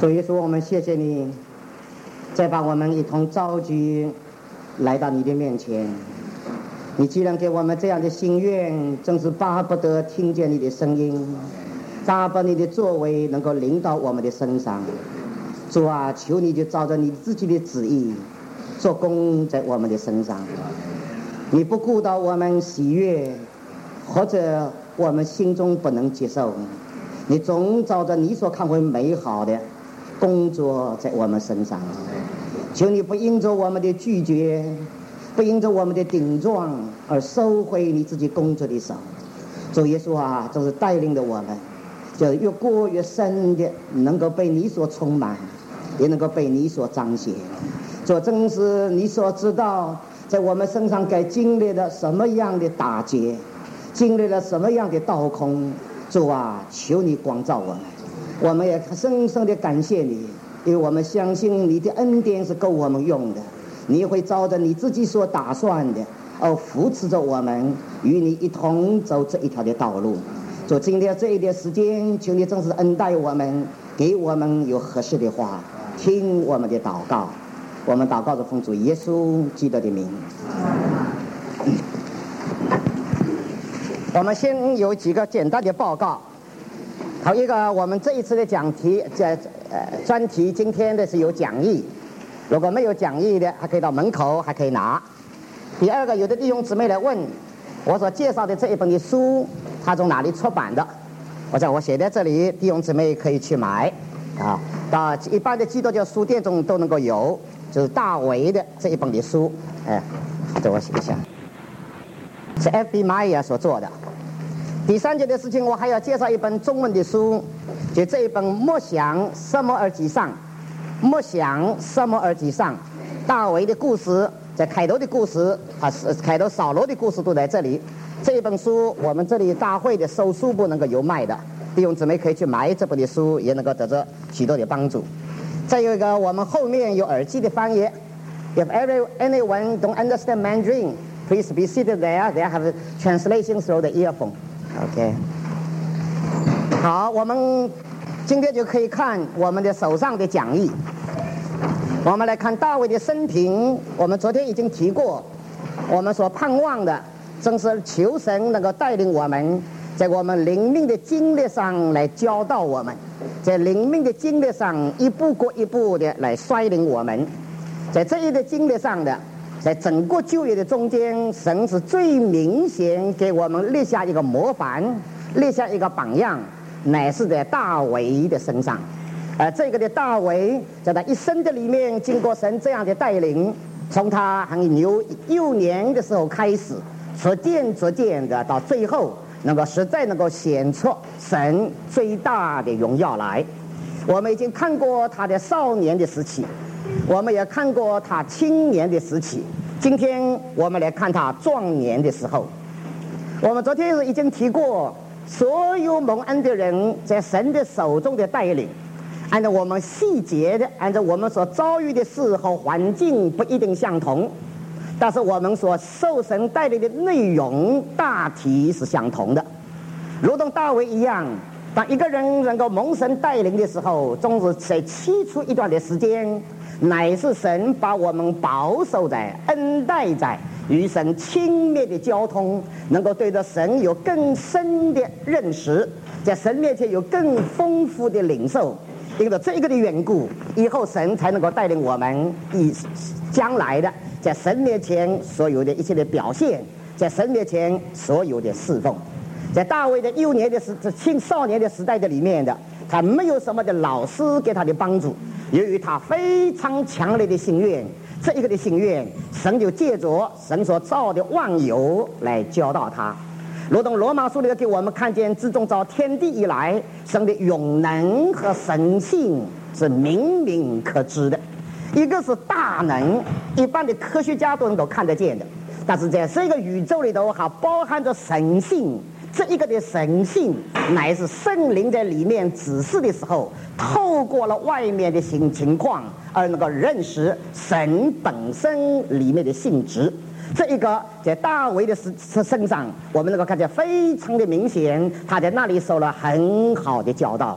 主耶稣，我们谢谢你，再把我们一同召集来到你的面前。你既然给我们这样的心愿，正是巴不得听见你的声音，巴不得你的作为能够临到我们的身上。主啊，求你就照着你自己的旨意做工在我们的身上。你不顾到我们喜悦，或者我们心中不能接受，你总照着你所看为美好的工作在我们身上。求你不因着我们的拒绝，不因着我们的顶撞而收回你自己工作的手。主耶稣啊，就是带领着我们，就越过越深的能够被你所充满，也能够被你所彰显。这正是你所知道在我们身上该经历了什么样的打击，经历了什么样的刀空。主啊，求你光照我们，我们也深深的感谢你，因为我们相信你的恩典是够我们用的，你会照着你自己所打算的而扶持着我们，与你一同走这一条的道路。就今天这一点时间，求你正是恩待我们，给我们有合适的话，听我们的祷告。我们祷告着奉主耶稣基督的名。我们先有几个简单的报告。好，一个，我们这一次的讲题专题今天的是有讲义，如果没有讲义的还可以到门口还可以拿。第二个，有的弟兄姊妹来问我所介绍的这一本的书它从哪里出版的，我写在这里，弟兄姊妹可以去买啊，到一般的基督教书店中都能够有，就是大卫的这一本的书。这我写一下，是 F.B. Meyer 所做的。第三件的事情，我还要介绍一本中文的书，就这一本《默想撒母耳记上》。默想撒母耳记上，大卫的故事，在开头的故事，开头扫罗的故事都在这里。这一本书我们这里大会的收书部能够有卖的，弟兄姊妹可以去买这本的书，也能够得到许多的帮助。再有一个，我们后面有耳机的翻译。If anyone don't understand Mandarin, please be seated there. They have translation through the earphone. OK. 好，我们今天就可以看我们的手上的讲义。我们来看大卫的生平，我们昨天已经提过，我们所盼望的正是求神能够带领我们，在我们灵命的经历上来教导我们，在灵命的经历上一步过一步的来率领我们。在这一个经历上的，在整个旧约的中间，神是最明显给我们立下一个模范，立下一个榜样，乃是在大卫的身上。这个的大卫在他一生的里面，经过神这样的带领，从他还幼年的时候开始，逐渐的到最后能够实在能够显出神最大的荣耀来。我们已经看过他的少年的时期，我们也看过他青年的时期，今天我们来看他壮年的时候。我们昨天已经提过，所有蒙恩的人在神的手中的带领，按照我们细节的，按照我们所遭遇的事和环境不一定相同，但是我们所受神带领的内容大体是相同的。如同大卫一样，当一个人能够蒙神带领的时候，总是在起初一段的时间，乃是神把我们保守在、恩待在与神亲密的交通，能够对着神有更深的认识，在神面前有更丰富的领受。因为这个的缘故，以后神才能够带领我们以将来的在神面前所有的一切的表现，在神面前所有的侍奉。在大卫的幼年的青少年的时代的里面的，他没有什么的老师给他的帮助，由于他非常强烈的心愿，这一个的心愿，神就借着神所造的万有来教导他。如同罗马书里给我们看见，自从造天地以来，神的永能和神性是明明可知的。一个是大能，一般的科学家都能够看得见的，但是在这个宇宙里头还包含着神性。这一个的神性乃是圣灵在里面指示的时候，透过了外面的情况而能够认识神本身里面的性质。这一个在大卫的身上，我们能够看见非常的明显，他在那里受了很好的教导。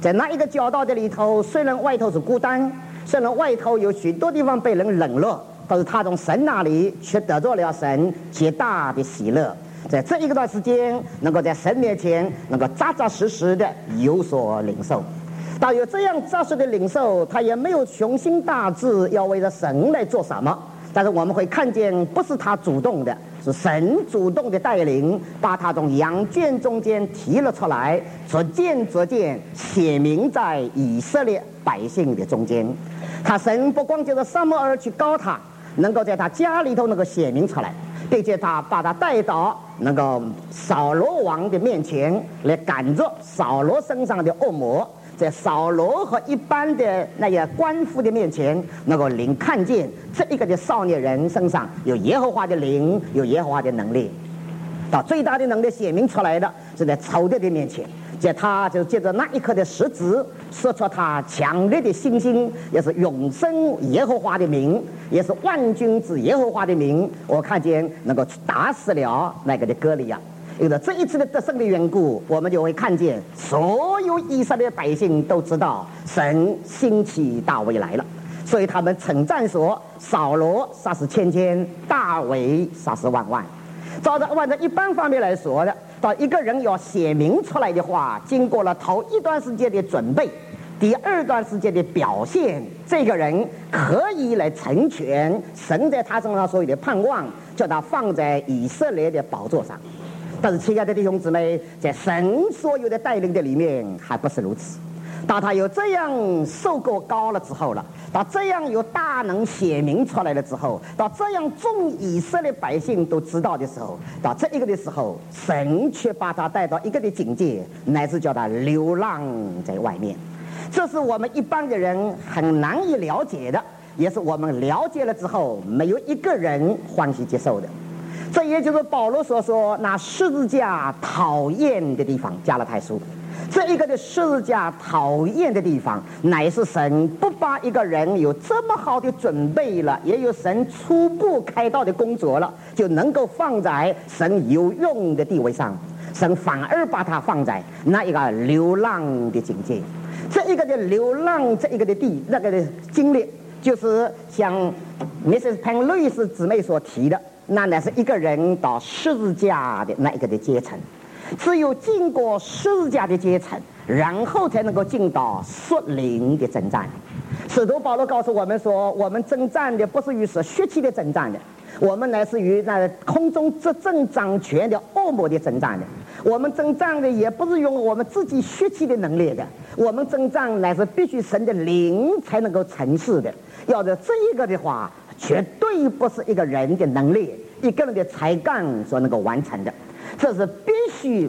在那一个角道的里头，虽然外头是孤单，虽然外头有许多地方被人冷落，但是他从神那里却得着了神极大的喜乐。在这一段时间，能够在神面前能够扎扎实实的有所领受。但有这样扎实的领受，他也没有雄心大志要为了神来做什么。但是我们会看见，不是他主动的，是神主动的带领，把他从羊圈中间提了出来，逐渐写明在以色列百姓的中间。他神不光就是撒母耳去膏他，能够在他家里头能够写明出来，并且他把他带到那个扫罗王的面前来赶着扫罗身上的恶魔，在扫罗和一般的那些官夫的面前，能够看见这一个的少年人身上有耶和华的灵，有耶和华的能力。到最大的能力显明出来的是在仇敌的面前，他就借着那一颗的石子，说出他强烈的信心，也是永生耶和华的名，也是万军之耶和华的名。我看见能够打死了那个的歌利亚。有了这一次的得胜的缘故，我们就会看见所有以色列百姓都知道神兴起大卫来了，所以他们称赞说：扫罗杀死千千，大卫杀死万万。按照一般方面来说的，到一个人要写明出来的话，经过了头一段时间的准备，第二段时间的表现，这个人可以来成全神在他身上所有的盼望，叫他放在以色列的宝座上。但是亲爱的弟兄姊妹，在神所有的带领的里面还不是如此。当他有这样受过高了之后了，到这样有大能显明出来了之后，到这样众以色列百姓都知道的时候，到这一个的时候，神却把他带到一个的境界，乃至叫他流浪在外面。这是我们一般的人很难以了解的，也是我们了解了之后没有一个人欢喜接受的。这也就是保罗所说那十字架讨厌的地方，加拉太书。这一个的十字架讨厌的地方，乃是神不把一个人有这么好的准备了，也有神初步开道的工作了，就能够放在神有用的地位上，神反而把它放在那一个流浪的境界。这一个的流浪，这一个的那个的经历，就是像 Mrs. Penn 路易斯姊妹所提的，那乃是一个人到十字架的那一个的阶层。只有经过十字架的阶层，然后才能够进到属灵的征战。使徒保罗告诉我们说，我们征战的不是与是血气的征战的，我们乃是与那空中执政掌权的恶魔的征战的。我们征战的也不是用我们自己血气的能力的，我们征战乃是必须神的灵才能够成事的。要是这一个的话，绝对不是一个人的能力，一个人的才干所能够完成的。这是必须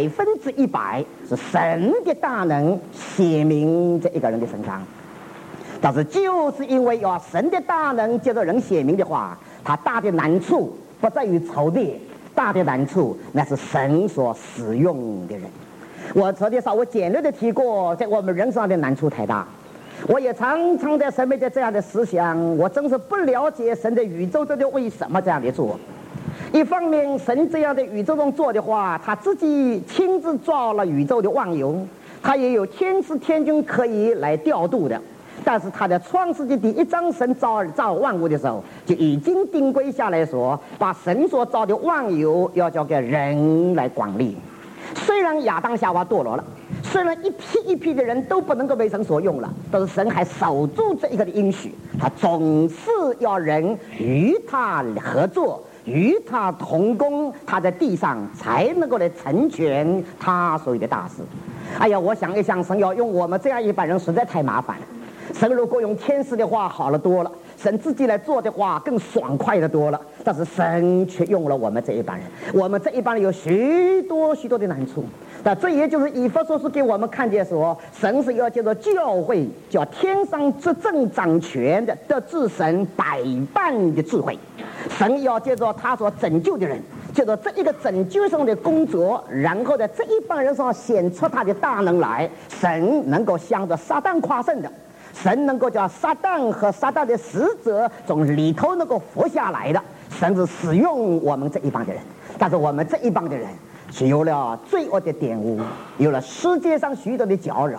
100%是神的大能显明这一个人的身上。但是就是因为要神的大能接着人显明的话，他大的难处不在于仇敌，大的难处那是神所使用的人。我昨天稍微简略的提过，在我们人上的难处太大。我也常常在神面前这样的思想，我真是不了解神的宇宙究竟为什么这样的做。一方面，神这样的宇宙中做的话，他自己亲自造了宇宙的万有，他也有天使天军可以来调度的。但是他在创世纪第1章神造万物的时候，就已经定规下来说，把神所造的万有要交给人来管理。虽然亚当夏娃堕落了，虽然一批一批的人都不能够为神所用了，但是神还守住这一个的应许，他总是要人与他合作，与他同工，他在地上才能够来成全他所有的大事。哎呀，我想一想，神要用我们这样一般人实在太麻烦了。神如果用天使的话好了多了，神自己来做的话更爽快的多了。但是神却用了我们这一般人，我们这一般人有许多许多的难处。那这也就是以弗所书给我们看见说，神是要借着教会，叫天上执政掌权的得知神百般的智慧。神要借着他所拯救的人，借着这一个拯救上的工作，然后在这一帮人上显出他的大能来，神能够向着撒旦夸胜的。神能够叫撒旦和撒旦的使者从里头能够活下来的，神是使用我们这一帮的人。但是我们这一帮的人是有了罪恶的玷污，有了世界上许多的搅扰，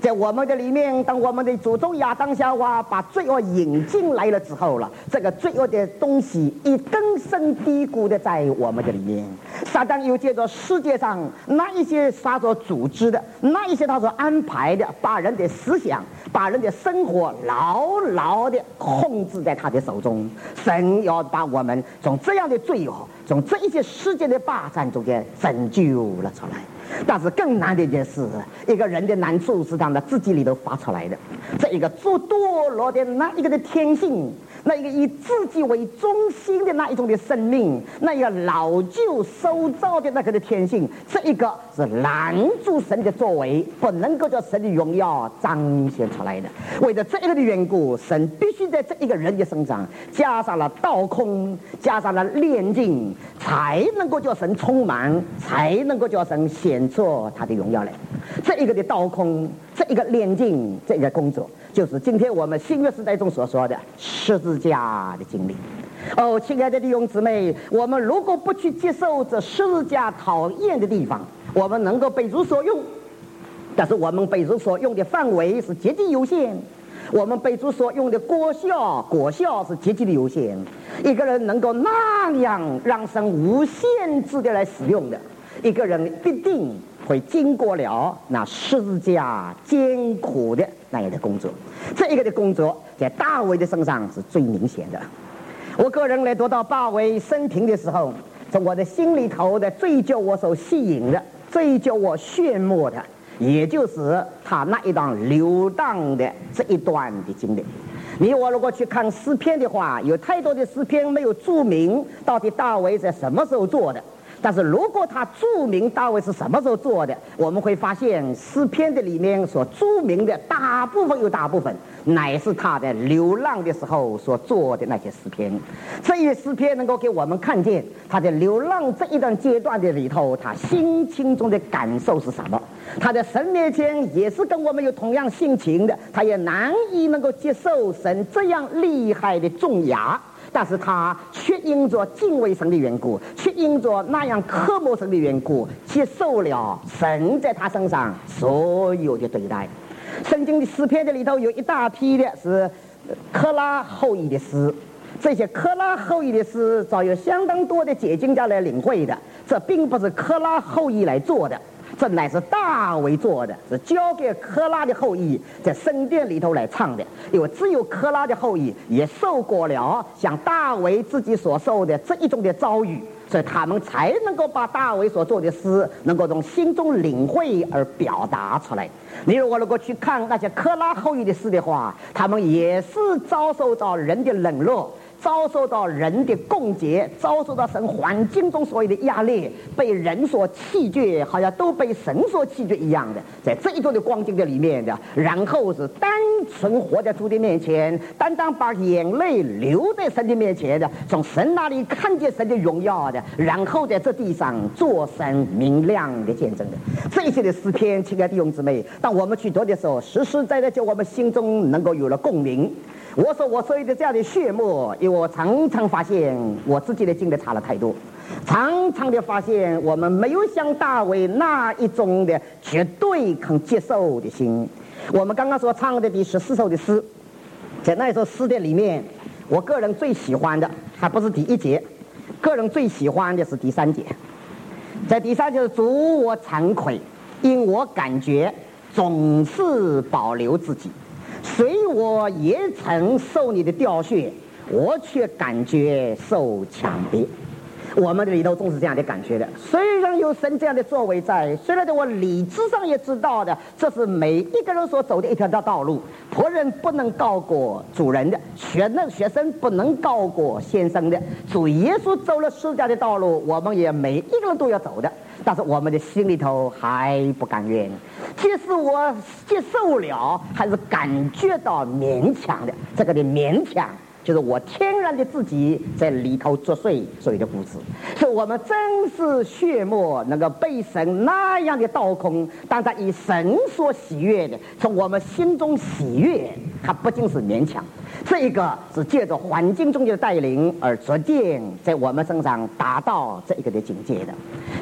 在我们的里面，当我们的祖宗亚当夏娃把罪恶引进来了之后了，这个罪恶的东西一根深蒂固的在我们的里面。撒旦又借着世界上那一些他所组织的，那一些他所安排的，把人的思想、把人的生活牢牢的控制在他的手中。神要把我们从这样的罪恶，从这一些世界的霸占中间拯救了出来。但是更难的一件事，一个人的难处是他们自己里头发出来的。这一个做堕落的那一个的天性，那一个以自己为中心的那一种的生命，那一个老旧受造的那个的天性，这一个是拦住神的作为，不能够叫神的荣耀彰显出来的。为了这一个的缘故，神必须在这一个人的身上加上了道空，加上了炼净，才能够叫神充满，才能够叫神显出他的荣耀来。这一个的道空，这一个炼净，这一个工作，就是今天我们新约时代中所说的十字架的经历。哦，亲爱的弟兄姊妹，我们如果不去接受这十字架讨厌的地方，我们能够被主所用，但是我们被主所用的范围是极其有限，我们被主所用的果效是极其的有限。一个人能够那样让神无限制的来使用的，一个人必定会经过了那十字架艰苦的那样的工作。这一个的工作在大卫的身上是最明显的。我个人来读到大卫生平的时候，从我的心里头的最叫我所吸引的，最叫我炫目的，也就是他那一段流荡的这一段的经历。你我如果去看诗篇的话，有太多的诗篇没有注明到底大卫在什么时候做的，但是如果他注明大卫是什么时候做的，我们会发现诗篇的里面所注明的大部分乃是他在流浪的时候所做的那些诗篇。这些诗篇能够给我们看见他在流浪这一段阶段的里头，他心情中的感受是什么。他在神面前也是跟我们有同样性情的，他也难以能够接受神这样厉害的重压，但是他却因着敬畏神的缘故，却因着那样渴慕神的缘故，接受了神在他身上所有的对待。圣经的诗篇的里头有一大批的是科拉后裔的诗，这些科拉后裔的诗早有相当多的解经家来领会的，这并不是科拉后裔来做的，这乃是大卫做的，是交给科拉的后裔在圣殿里头来唱的。因为只有科拉的后裔也受过了像大卫自己所受的这一种的遭遇，所以他们才能够把大卫所做的诗能够从心中领会而表达出来。你如果去看那些科拉后裔的诗的话，他们也是遭受到人的冷落，遭受到人的攻讦，遭受到神环境中所有的压力，被人所弃绝，好像都被神所弃绝一样的，在这一种的光景的里面的，然后是单纯活在主的面前，单单把眼泪流在神的面前的，从神那里看见神的荣耀的，然后在这地上做神明亮的见证的。这些的诗篇，亲爱的弟兄姊妹，当我们去读的时候，实实在在在我们心中能够有了共鸣。我所有的这样的血沫，因为我常常发现我自己的经历差了太多，常常的发现我们没有像大卫那一种的绝对肯接受的心。我们刚刚所唱的第14首的诗，在那一首诗的里面，我个人最喜欢的还不是第1节，个人最喜欢的是第3节。在第3节是主，我惭愧，因我感觉总是保留自己，虽我也曾受你的调训，我却感觉受强逼。我们的里头总是这样的感觉的，虽然有神这样的作为在，虽然在我理智上也知道的，这是每一个人所走的一条道路，仆人不能高过主人的，学生不能高过先生的。主耶稣走了十字架的道路，我们也每一个人都要走的，但是我们的心里头还不甘愿，即使我接受了，还是感觉到勉强的。这个的勉强就是我天然的自己在里头作祟，所有的故事。所以我们真是血沫能够被神那样的倒空，但他以神所喜悦的，从我们心中喜悦，它不仅是勉强，这一个是借着环境中的带领而逐渐在我们身上达到这一个的境界的。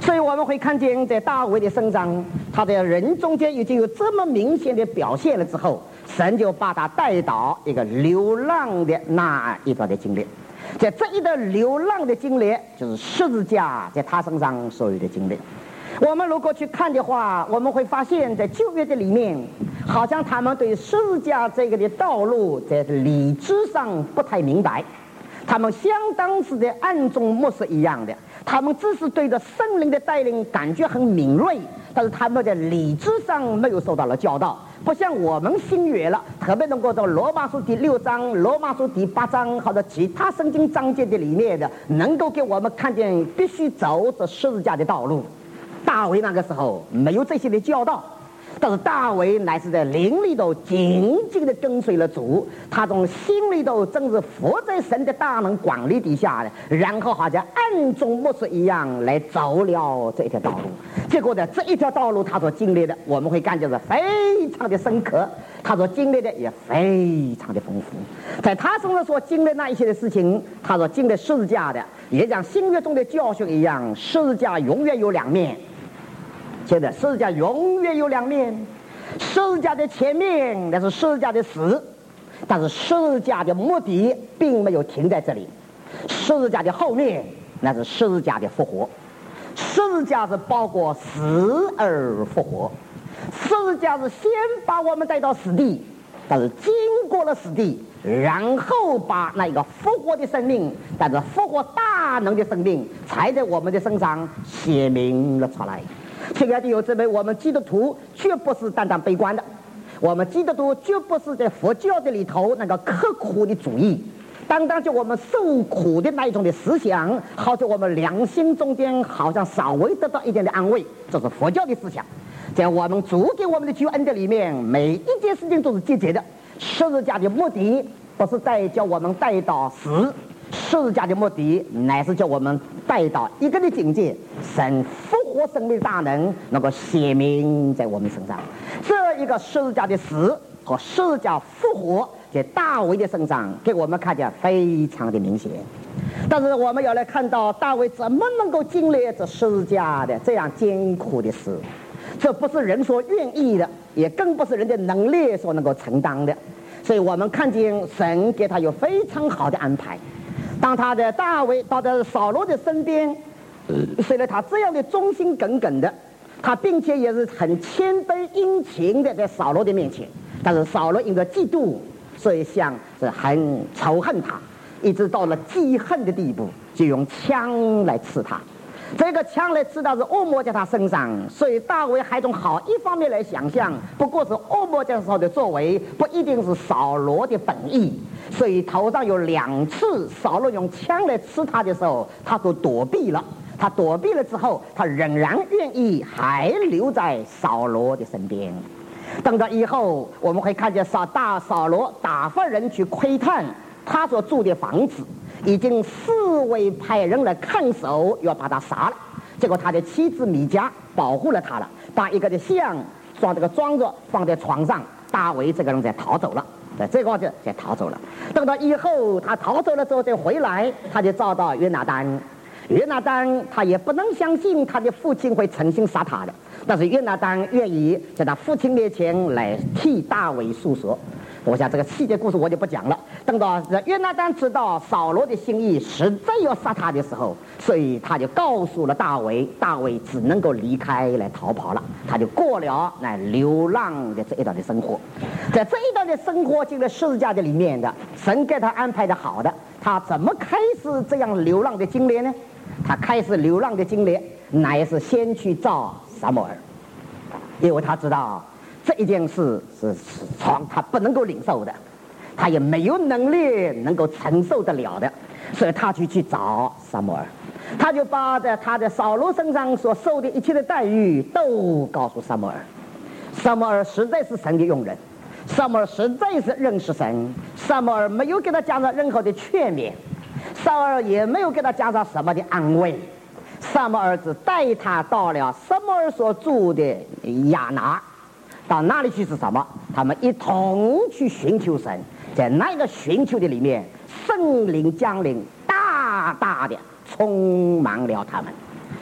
所以我们会看见，在大卫的身上，他在人中间已经有这么明显的表现了之后，神就把他带到一个流浪的那一段的经历。在这一段流浪的经历，就是十字架在他身上所有的经历。我们如果去看的话，我们会发现，在旧约的里面，好像他们对十字架这个的道路在理智上不太明白，他们相当是在暗中默示一样的。他们只是对着圣灵的带领感觉很敏锐，但是他们在理智上没有受到了教导，不像我们新约了，特别能够到罗马书第6章、罗马书第8章或者其他圣经章节的里面的，能够给我们看见必须走着十字架的道路。大卫那个时候没有这些的教导，但是大卫乃是在灵里头紧紧地跟随了主，他从心里头正是伏在神的大能管理底下的，然后好像暗中默示一样来走了这一条道路。结果呢，这一条道路他所经历的，我们会感觉是非常的深刻，他所经历的也非常的丰富。在他身上所经历那一些的事情，他所经历十字架的，也像新约中的教训一样，十字架永远有两面。现在十字架永远有两面，十字架的前面那是十字架的死，但是十字架的目的并没有停在这里，十字架的后面那是十字架的复活。十字架是包括死而复活，十字架是先把我们带到死地，但是经过了死地，然后把那个复活的生命，但是复活大能的生命才在我们的身上显明了出来。亲爱的弟兄姊妹，我们基督徒绝不是单单悲观的，我们基督徒绝不是在佛教的里头那个刻苦的主义，单单就我们受苦的那一种的思想，好像我们良心中间好像稍微得到一点的安慰，这是佛教的思想。在我们主给我们的救恩的里面，每一件事情都是积极的。十字架的目的不是在叫我们带到死，十字架的目的乃是叫我们带到一个的境界，神复活生命的大能能够显明在我们身上。这一个十字架的死和十字架复活在大卫的身上给我们看见非常的明显。但是我们要来看到大卫怎么能够经历这十字架的这样艰苦的事，这不是人所愿意的，也更不是人的能力所能够承担的。所以我们看见神给他有非常好的安排。当他的大卫到了扫罗的身边，随着他这样的忠心耿耿的，他并且也是很谦卑殷勤的在扫罗的面前，但是扫罗因着嫉妒，所以像是很仇恨他，一直到了记恨的地步，就用枪来刺他。这个枪来刺到是恶魔在他身上，所以大卫还从好一方面来想象，不过是恶魔这时候的作为，不一定是扫罗的本意。所以头上有2次扫罗用枪来刺他的时候，他都躲避了。他躲避了之后，他仍然愿意还留在扫罗的身边。等到以后，我们会看见扫罗打发人去窥探他所住的房子，已经4位派人来看守，要把他杀了。结果他的妻子米迦保护了他了，把一个的像装这个装着放在床上，大卫这个人才逃走了。这个就才逃走了。等到以后他逃走了之后再回来，他就找到约拿单。约拿单他也不能相信他的父亲会诚心杀他的，但是约拿单愿意在他父亲面前来替大卫诉说。我想这个细节故事我就不讲了。等到约拿单知道扫罗的心意实在要杀他的时候，所以他就告诉了大卫，大卫只能够离开来逃跑了。他就过了那流浪的这一段的生活。在这一段的生活进了十字架的里面的，神给他安排的好的，他怎么开始这样流浪的经历呢？他开始流浪的经历乃是先去找撒母耳，因为他知道这一件事是他不能够领受的，他也没有能力能够承受得了的，所以他去找撒母耳。他就把他在扫罗身上所受的一切的待遇都告诉撒母耳。撒母耳实在是神的用人，撒母耳实在是认识神，撒母耳没有给他加上任何的劝勉，撒母耳也没有给他加上什么的安慰，撒母耳只带他到了撒母耳所住的亚拿。到那里去是什么？他们一同去寻求神，在那个寻求的里面，圣灵降临，大大的充满了他们。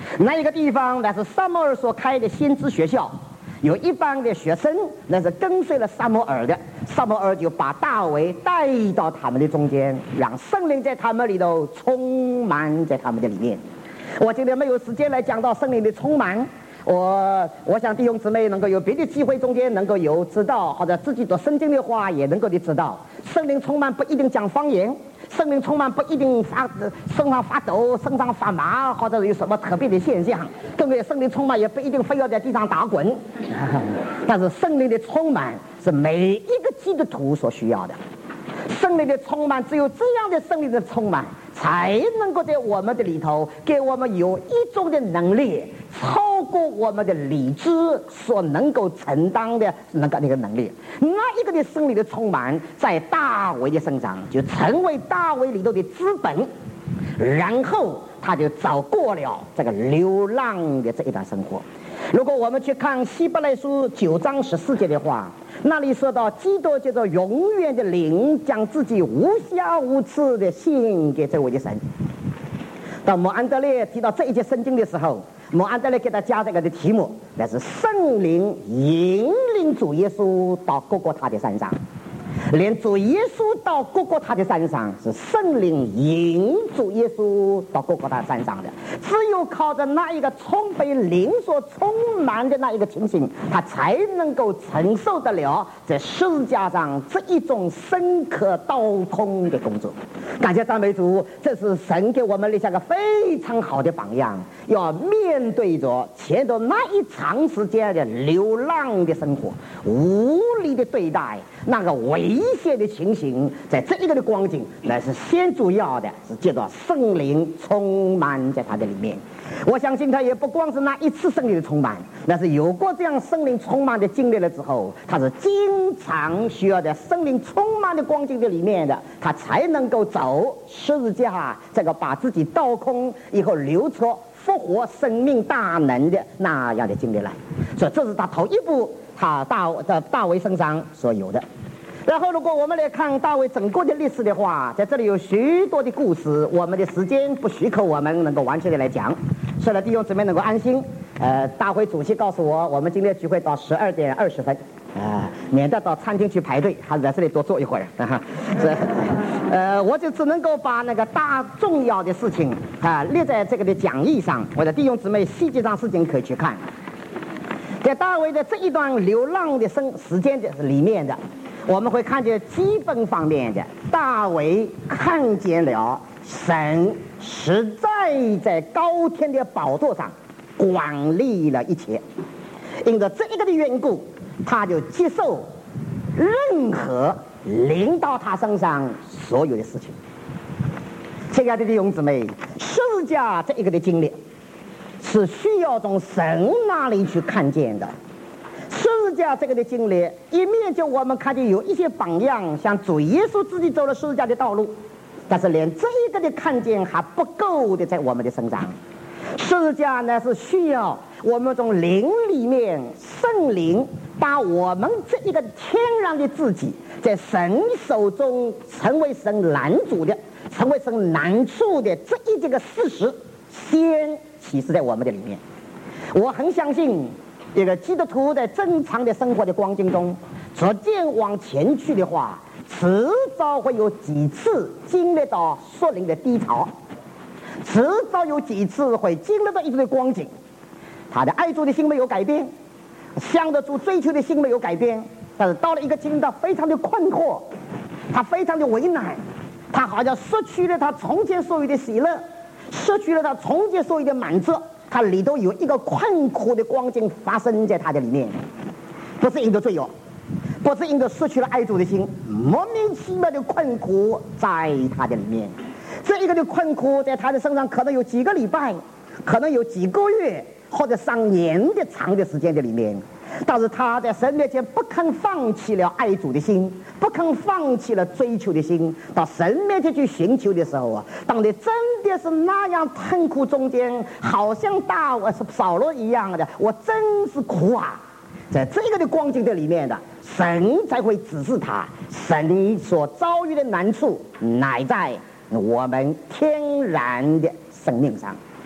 那一个地方那是撒母耳所开的先知学校，有一帮的学生那是跟随了撒母耳的，撒母耳就把大卫带到他们的中间，让圣灵在他们里头充满在他们的里面。我今天没有时间来讲到圣灵的充满，我想弟兄姊妹能够有别的机会中间能够有知道，或者自己读圣经的话也能够的知道，圣灵充满不一定讲方言，圣灵充满不一定身上发抖、身上发麻，或者有什么特别的现象，更有圣灵充满也不一定非要在地上打滚。但是圣灵的充满是每一个基督徒所需要的。圣灵的充满，只有这样的圣灵的充满，才能够在我们的里头给我们有一种的能力，超过我们的理智所能够承担的那个能力。那一个的圣灵的充满，在大卫的身上就成为大卫里头的资本，然后他就走过了这个流浪的这一段生活。如果我们去看希伯来书9章14节的话，那里说到基督借着永远的灵将自己无瑕无疵的献给这位的神。当摩安德烈提到这一节圣经的时候，摩安德烈给他加这个的题目，那是圣灵引领主耶稣到各个他的山上。连主耶稣到各个他的山上，是圣灵引主耶稣到各个他山上的。只有靠着那一个被灵所充满的那一个情形，他才能够承受得了在十字架上这一种深刻道通的工作。感谢赞美主，这是神给我们立下个非常好的榜样，要面对着前头那一长时间的流浪的生活，无理的对待，那个危险的情形，在这一个的光景，那是先主要的是借着圣灵充满在他的里面。我相信他也不光是那一次圣灵的充满，那是有过这样圣灵充满的经历了之后，他是经常需要在圣灵充满的光景的里面的，他才能够走十字架这个把自己倒空以后流出复活生命大能的那样的经历来。所以这是他头一步他大卫身上所有的。然后如果我们来看大卫整个的历史的话，在这里有许多的故事，我们的时间不许可我们能够完全的来讲，所以呢弟兄姊妹能够安心。大会主席告诉我们今天聚会到12点20分，免得到餐厅去排队，还是在这里多坐一会儿。我就只能够把那个大重要的事情列在这个的讲义上，我的弟兄姊妹细节上事情可以去看。在大卫的这一段流浪的时间的里面的，我们会看见基本方面的，大卫看见了神实在在高天的宝座上管理了一切，因着这一个的缘故，他就接受任何临到他身上所有的事情。亲爱的弟兄姊妹，十字架这一个的经历是需要从神那里去看见的。十字架这个的经历，一面就我们看见有一些榜样，像主耶稣自己走了十字架的道路，但是连这一个的看见还不够的，在我们的身上。十字架呢是需要我们从灵里面，圣灵把我们这一个天然的自己，在神手中成为神拦阻的，成为神难处的这个事实，先启示在我们的里面。我很相信一个基督徒在正常的生活的光景中，逐渐往前去的话，迟早会有几次经历到属灵的低潮，迟早有几次会经历到一种的光景，他的爱主的心没有改变，向着主追求的心没有改变，但是到了一个境界非常的困惑，他非常的为难，他好像失去了他从前所有的喜乐，失去了他从前所有的满足，他里头有一个困苦的光景发生在他的里面，不是因着罪恶，不是因着失去了爱主的心，莫名其妙的困苦在他的里面。这一个的困苦在他的身上可能有几个礼拜，可能有几个月，或者上年的长的时间的里面，但是他在神面前不肯放弃了爱主的心，不肯放弃了追求的心，到神面前去寻求的时候啊，当你真的是那样痛苦中间，好像扫罗一样的，我真是苦啊，在这个的光景的里面的，神才会指示他，神所遭遇的难处乃在我们天然的生命上。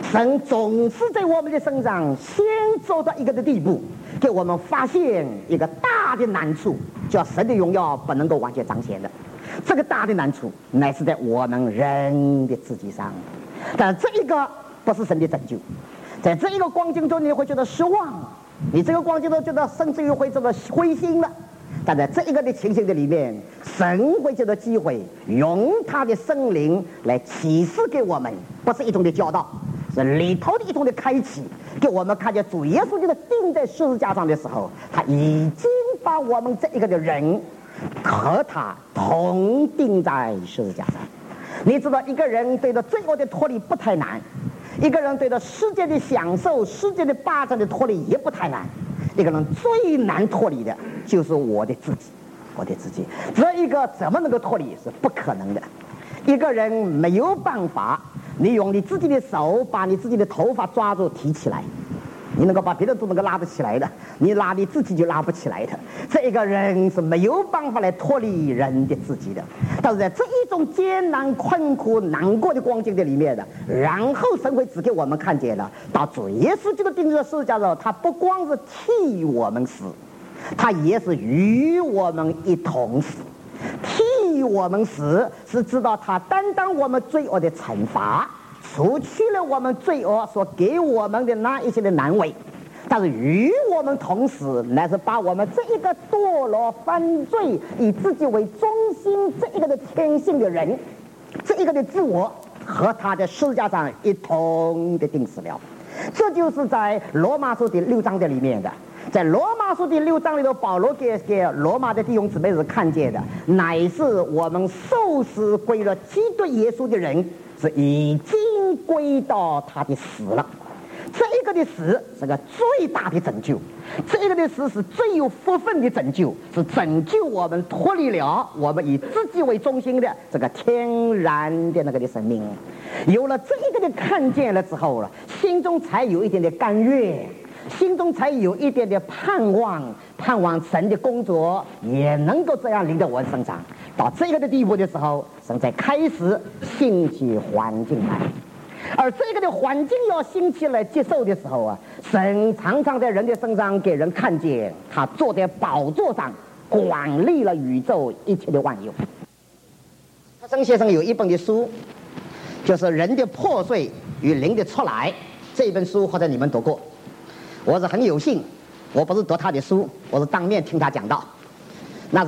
神总是在我们的身上先走到一个的地步，给我们发现一个大的难处，叫神的荣耀不能够完全彰显的。这个大的难处乃是在我们人的自己上，但这一个不是神的拯救。在这一个光景中，你会觉得失望，你这个光景中觉得甚至于会这个灰心了。但在这一个的情形的里面，神会借着机会用他的圣灵来启示给我们，不是一种的教导，是里头的一种的开启，给我们看见主耶稣就是钉在十字架上的时候，他已经把我们这一个的人和他同钉在十字架上。你知道，一个人对着罪恶的脱离不太难，一个人对着世界的享受、世界的霸占的脱离也不太难。一个人最难脱离的就是我的自己，我的自己。这一个怎么能够脱离是不可能的。一个人没有办法，你用你自己的手把你自己的头发抓住提起来，你能够把别人都能够拉得起来的，你拉你自己就拉不起来的。这一个人是没有办法来脱离人的自己的。但是在这一种艰难困苦难过的光景的里面的，然后神会指给我们看见了，到主耶稣基督钉在十字架上，他不光是替我们死，他也是与我们一同死。替我们死是知道他担当我们罪恶的惩罚，除去了我们罪恶所给我们的那一些的难为。但是与我们同时，乃是把我们这一个堕落犯罪以自己为中心这一个的天性的人，这一个的自我和他的十字架上一同的钉死了。这就是在罗马书第6章的里面的。在罗马书第6章里头，保罗给罗马的弟兄姊妹是看见的，乃是我们受死归了基督耶稣的人，是已经归到他的死了。这一个的死是个最大的拯救，这一个的死是最有福分的拯救，是拯救我们脱离了我们以自己为中心的这个天然的那个的生命。有了这一个的看见了之后了，心中才有一点的甘愿，心中才有一点的盼望，盼望神的工作也能够这样临到我身上。到这个的地步的时候，神才开始兴起环境来。而这个的环境要兴起来接受的时候啊，神常常在人的身上给人看见他坐在宝座上管理了宇宙一切的万有。曾先生有一本的书，就是《人的破碎与灵的出来》，这本书或者你们读过。我是很有幸，我不是读他的书，我是当面听他讲道。那是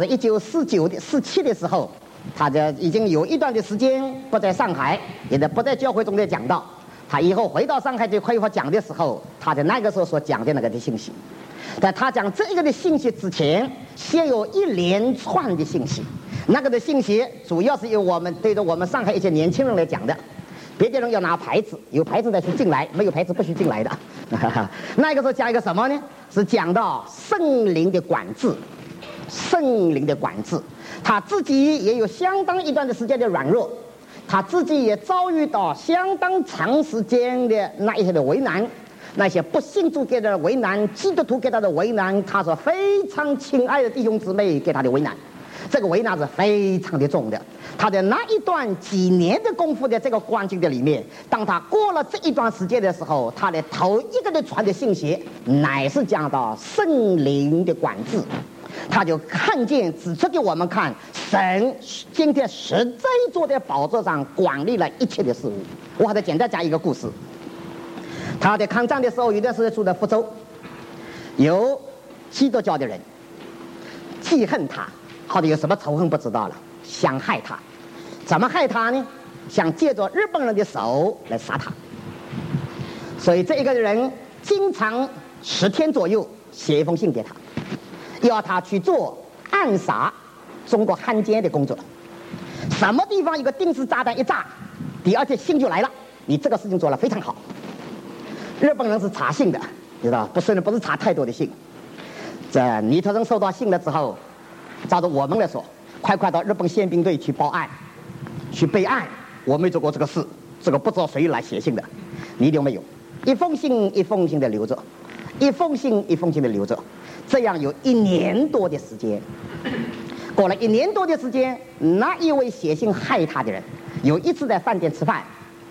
1947的时候，他已经有一段的时间不在上海，也不在教会中的讲道。他以后回到上海去开发讲的时候，他在那个时候所讲的那个的信息。在他讲这一个的信息之前，先有一连串的信息。那个的信息主要是由我们对着我们上海一些年轻人来讲的。别的人要拿牌子，有牌子才许进来，没有牌子不许进来的。那个时候讲一个什么呢？是讲到圣灵的管制，圣灵的管制。他自己也有相当一段的时间的软弱，他自己也遭遇到相当长时间的那一些的为难，那些不信主给他的为难，基督徒给他的为难，他说非常亲爱的弟兄姊妹给他的为难，这个为难是非常的重的。他在那一段几年的功夫的这个光景的里面，当他过了这一段时间的时候，他的头一个的传的信息乃是讲到圣灵的管制。他就看见指出给我们看，神今天实在坐在宝座上管理了一切的事物。我还得简单讲一个故事。他在抗战的时候，有段时间住在福州，有基督教的人记恨他，或者有什么仇恨不知道了，想害他。怎么害他呢？想借着日本人的手来杀他。所以这一个人经常10天左右写一封信给他，要他去做暗杀中国汉奸的工作。什么地方一个定时炸弹一炸，第二天信就来了，你这个事情做得非常好。日本人是查信的，知道不是查太多的信。这尼特人收到信了之后，照着我们来说，快到日本宪兵队去报案，去备案。我没做过这个事，这个不知道谁来写信的，你一定没有。一封信一封信的留着，一封信一封信的留着。这样有1年多的时间，过了1年多的时间，那一位写信害他的人有一次在饭店吃饭，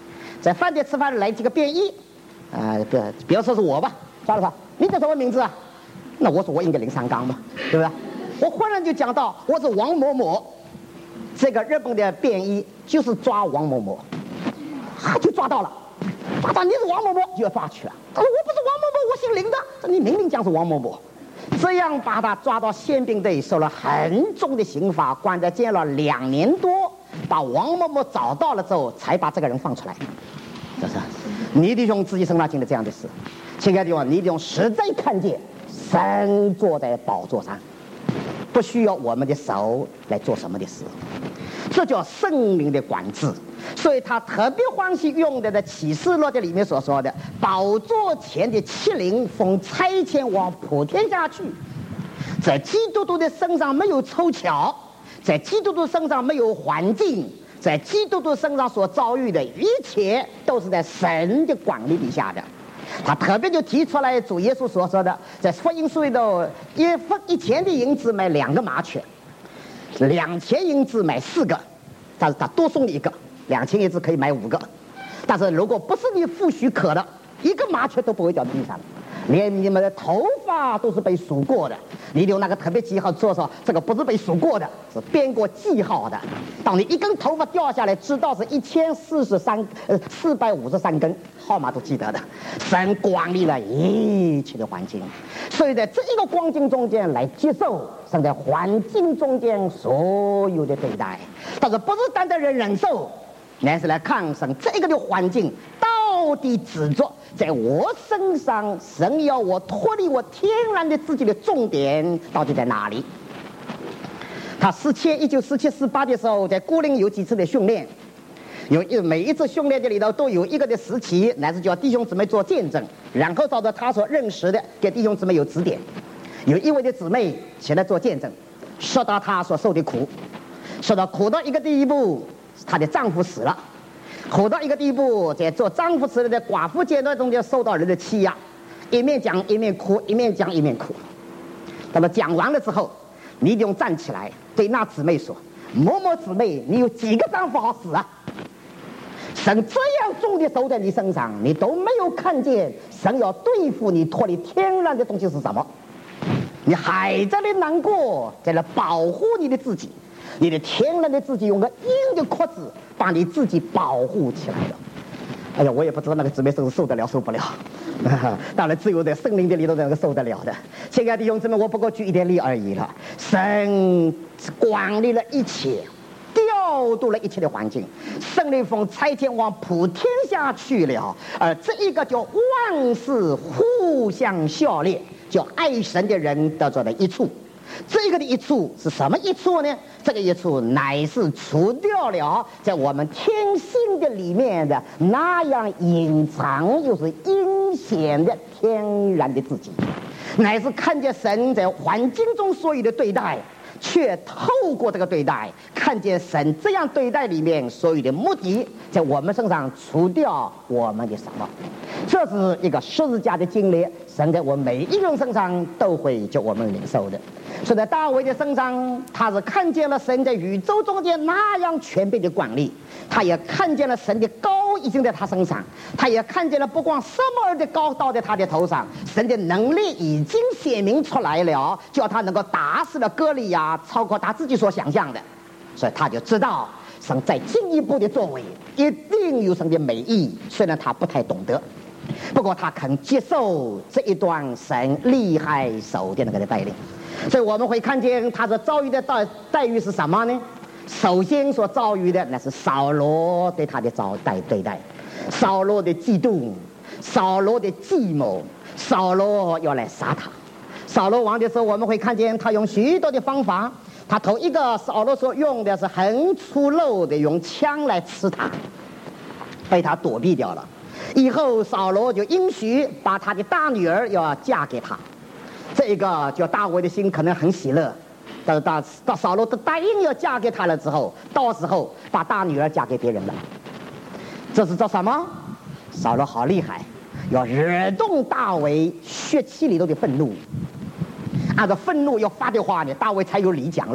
在饭店吃饭来几个便衣，比如说是我吧，抓了他，你叫什么名字啊？那我说我应该领上岗嘛，对不对？我忽然就讲到我是王某某，这个日本的便衣就是抓王某某，就抓到了，抓到你是王某某就要抓去了。他说我不是王某某，我姓林的。你明明讲是王某某，这样把他抓到宪兵队，受了很重的刑罚，关在监了2年多，把王某某找到了之后，才把这个人放出来。这是你弟兄自己身上经历这样的事，亲爱的弟兄，你弟兄实在看见神坐在宝座上，不需要我们的手来做什么的事，这叫圣灵的管制。所以他特别欢喜用的启示录的里面所说的，宝座前的7灵奉差遣往普天下去。在基督徒的身上没有凑巧，在基督徒身上没有环境，在基督徒身上所遭遇的一切都是在神的管理底下的。他特别就提出来主耶稣所说的，在福音书里头，1分1钱的银子买2个麻雀，2钱银子买4个，但是他多送你1个，2钱银子可以买5个。但是如果不是你父许可的，1个麻雀都不会掉地上，连你们的头发都是被数过的。你用那个特别记号说这个不是被数过的，是编过记号的。当你1根头发掉下来，知道是453根，号码都记得的。神管理了一切的环境，所以在这一个光景中间来接受神在环境中间所有的对待，但是不是单单人忍受，乃是来看神这个的环境到底执着在我身上，神要我脱离我天然的自己的重点到底在哪里？他1917、18的时候，在孤岭有几次的训练，每一次训练的里头都有一个的时期，乃是叫弟兄姊妹做见证，然后照着他所认识的给弟兄姊妹有指点。有一位的姊妹起来做见证，说到她所受的苦，说到苦到一个地步，她的丈夫死了。苦到一个地步，在做丈夫时的寡妇阶段中间受到人的欺压，一面讲一面哭，一面讲一面哭。那么讲完了之后，你就站起来对那姊妹说：“某某姊妹，你有几个丈夫好死啊？神这样重的手在你身上，你都没有看见神要对付你脱离天然的东西是什么？你还在那难过，在那保护你的自己。”你的天然的自己用个硬的壳子把你自己保护起来了。哎呀，我也不知道那个姊妹是受得了受不了，当然只有在圣灵的里头那个受得了的。亲爱的弟兄姊妹，我不过举一点例而已了。神管理了一切，调度了一切的环境，圣灵奉差遣往普天下去了，而这一个叫万事互相效力，叫爱神的人得着了益处。这个的益处是什么益处呢？这个益处乃是除掉了在我们天性的里面的那样隐藏又是阴险的天然的自己，乃是看见神在环境中所有的对待，却透过这个对待看见神这样对待里面所有的目的，在我们身上除掉我们的什么。这是一个十字架的经历，神在我们每一个人身上都会叫我们领受的。所以在大卫的身上，他是看见了神在宇宙中间那样全备的管理，他也看见了神的高已经在他身上，他也看见了不光什么儿的高到在他的头上，神的能力已经显明出来了，叫他能够打死了歌利亚，超过他自己所想象的。所以他就知道神再进一步的作为一定有神的美意，虽然他不太懂得，不过他肯接受这一段神厉害手的那个的带领。所以我们会看见他所遭遇的待遇是什么呢？首先所遭遇的那是扫罗对他的对待，扫罗的嫉妒，扫罗的计谋，扫罗要来杀他。扫罗王的时候，我们会看见他用许多的方法。他头一个扫罗所用的是很粗陋的，用枪来刺他，被他躲避掉了。以后扫罗就应许把他的大女儿要嫁给他，这个叫大卫的心可能很喜乐。但是到扫罗答应要嫁给他了之后，到时候把大女儿嫁给别人了，这是做什么？扫罗好厉害，要惹动大卫血气里头的愤怒，按照愤怒要发的话呢，大卫才有理讲了。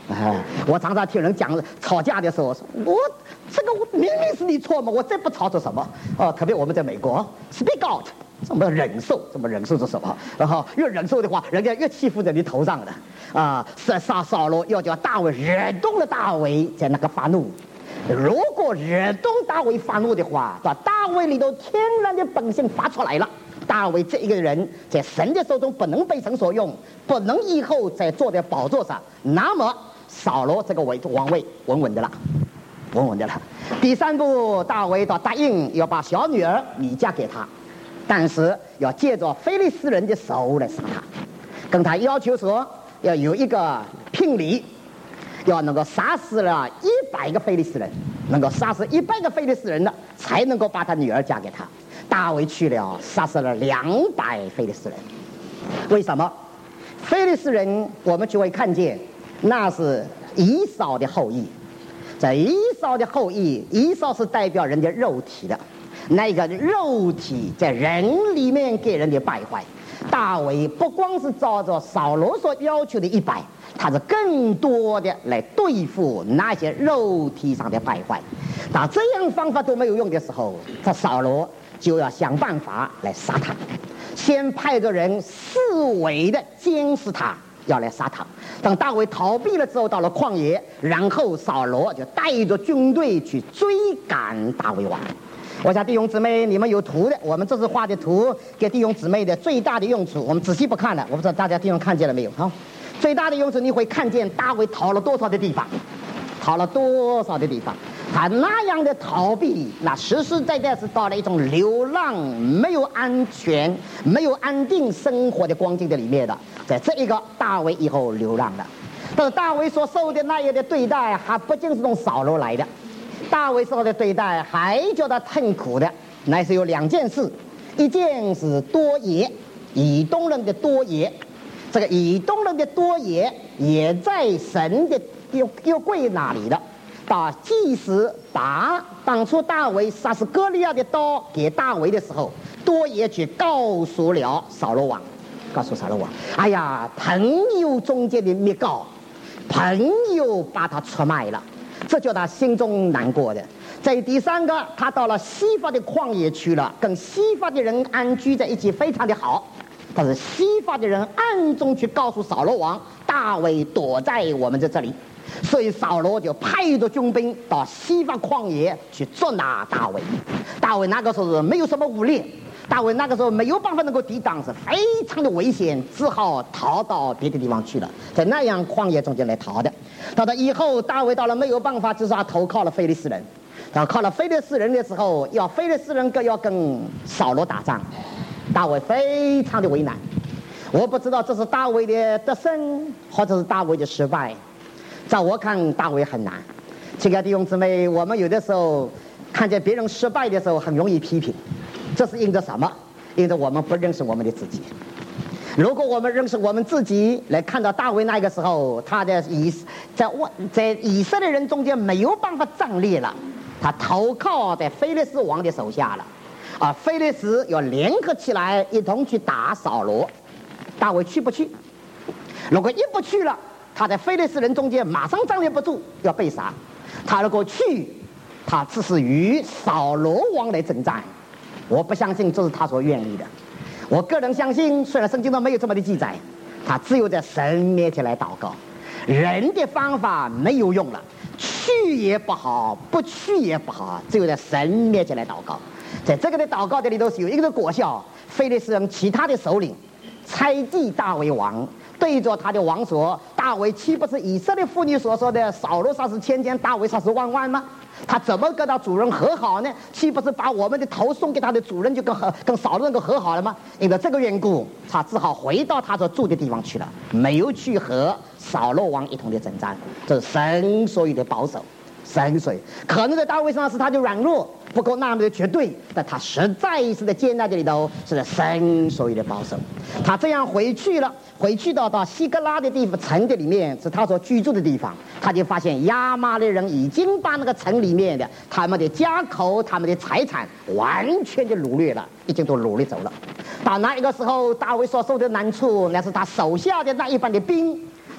我常常听人讲吵架的时候，我明明是你错嘛，我再不吵做什么？特别我们在美国 ，speak out， 怎么忍受？怎么忍受是什么？然后越忍受的话，人家越欺负在你头上的。扫罗要叫大卫惹动了大卫，在那个发怒。如果惹动大卫发怒的话，把大卫里头天然的本性发出来了。大卫这一个人在神的手中不能被神所用，不能以后再坐在宝座上，那么扫罗这个王位稳稳的了。第三步，大卫答应要把小女儿米嫁给他，但是要借着非利士人的手来杀他，跟他要求说要有一个聘礼，要能够杀死了100个非利士人，能够杀死100个非利士人的，才能够把他女儿嫁给他。大卫去了，杀死了200非利士人。为什么？非利士人我们就会看见，那是以扫的后裔。在以扫的后裔，以扫是代表人的肉体的，那个肉体在人里面给人的败坏。大卫不光是照着扫罗所要求的100，他是更多的来对付那些肉体上的败坏。当这样方法都没有用的时候，这扫罗就要想办法来杀他，先派着人四围的监视他，要来杀他。等大卫逃避了之后，到了旷野，然后扫罗就带着军队去追赶大卫王。我想弟兄姊妹，你们有图的，我们这次画的图给弟兄姊妹的最大的用处，我们仔细不看了，我不知道大家弟兄看见了没有？最大的用处你会看见大卫逃了多少的地方，他那样的逃避，那实实在在是到了一种流浪、没有安全、没有安定生活的光景的里面的。在这一个大卫以后流浪了，但是大卫所受的那样的对待，还不仅是从扫罗来的。大卫受的对待还叫他痛苦的，乃是有2件事，一件是多耶，以东人的多耶。这个以东人的多耶也在神的约柜那里的。到祭司把当初大卫杀死歌利亚的刀给大卫的时候，多耶去告诉了扫罗王，哎呀，朋友中间的密告，朋友把他出卖了，这叫他心中难过的。在第3个，他到了西法的旷野去了，跟西法的人安居在一起，非常的好。但是西法的人暗中去告诉扫罗王，大卫躲在我们这里，所以扫罗就派着军兵到西法旷野去捉拿大卫。大卫那个时候没有什么武力，大卫那个时候没有办法能够抵挡，是非常的危险，只好逃到别的地方去了，在那样旷野中间来逃的。到了以后，大卫到了没有办法，就是他投靠了非利士人。然后靠了非利士人的时候，非利士人要跟扫罗打仗，大卫非常的为难。我不知道这是大卫的得胜，或者是大卫的失败。在我看，大卫很难。亲爱的弟兄姊妹，我们有的时候看见别人失败的时候，很容易批评，这是因着什么？因着我们不认识我们的自己。如果我们认识我们自己，来看到大卫那个时候，他在以色列人中间没有办法站立了，他投靠在非利士王的手下了。非利士要联合起来一同去打扫罗。大卫去不去？如果一不去了，他在非利士人中间马上站立不住，要被杀。他如果去，他只是与扫罗王来征战。我不相信这是他所愿意的。我个人相信，虽然圣经中没有这么的记载，他只有在神面前来祷告。人的方法没有用了，去也不好，不去也不好，只有在神面前来祷告。在这个的祷告的里头是有一个果效，非利士人其他的首领猜忌大卫王，对着他的王说：大卫岂不是以色列妇女所说的扫罗杀死千千，大卫杀死万万吗？他怎么跟他主人和好呢？岂不是把我们的头送给他的主人，就跟扫罗能够和好了吗？因为这个缘故，他只好回到他所住的地方去了，没有去和扫罗王一同的征战。这是神所有的保守。神所以可能在大卫上是他的软弱不够那么的绝对，但他实在是在艰难的里头是神所有的保守。他这样回去了，回去到西格拉的地方城的里面，是他所居住的地方，他就发现亚玛力人已经把那个城里面的他们的家口、他们的财产完全的掳掠了，已经都掳掠走了。到那一个时候，大卫所受的难处，那是他手下的那一班的兵，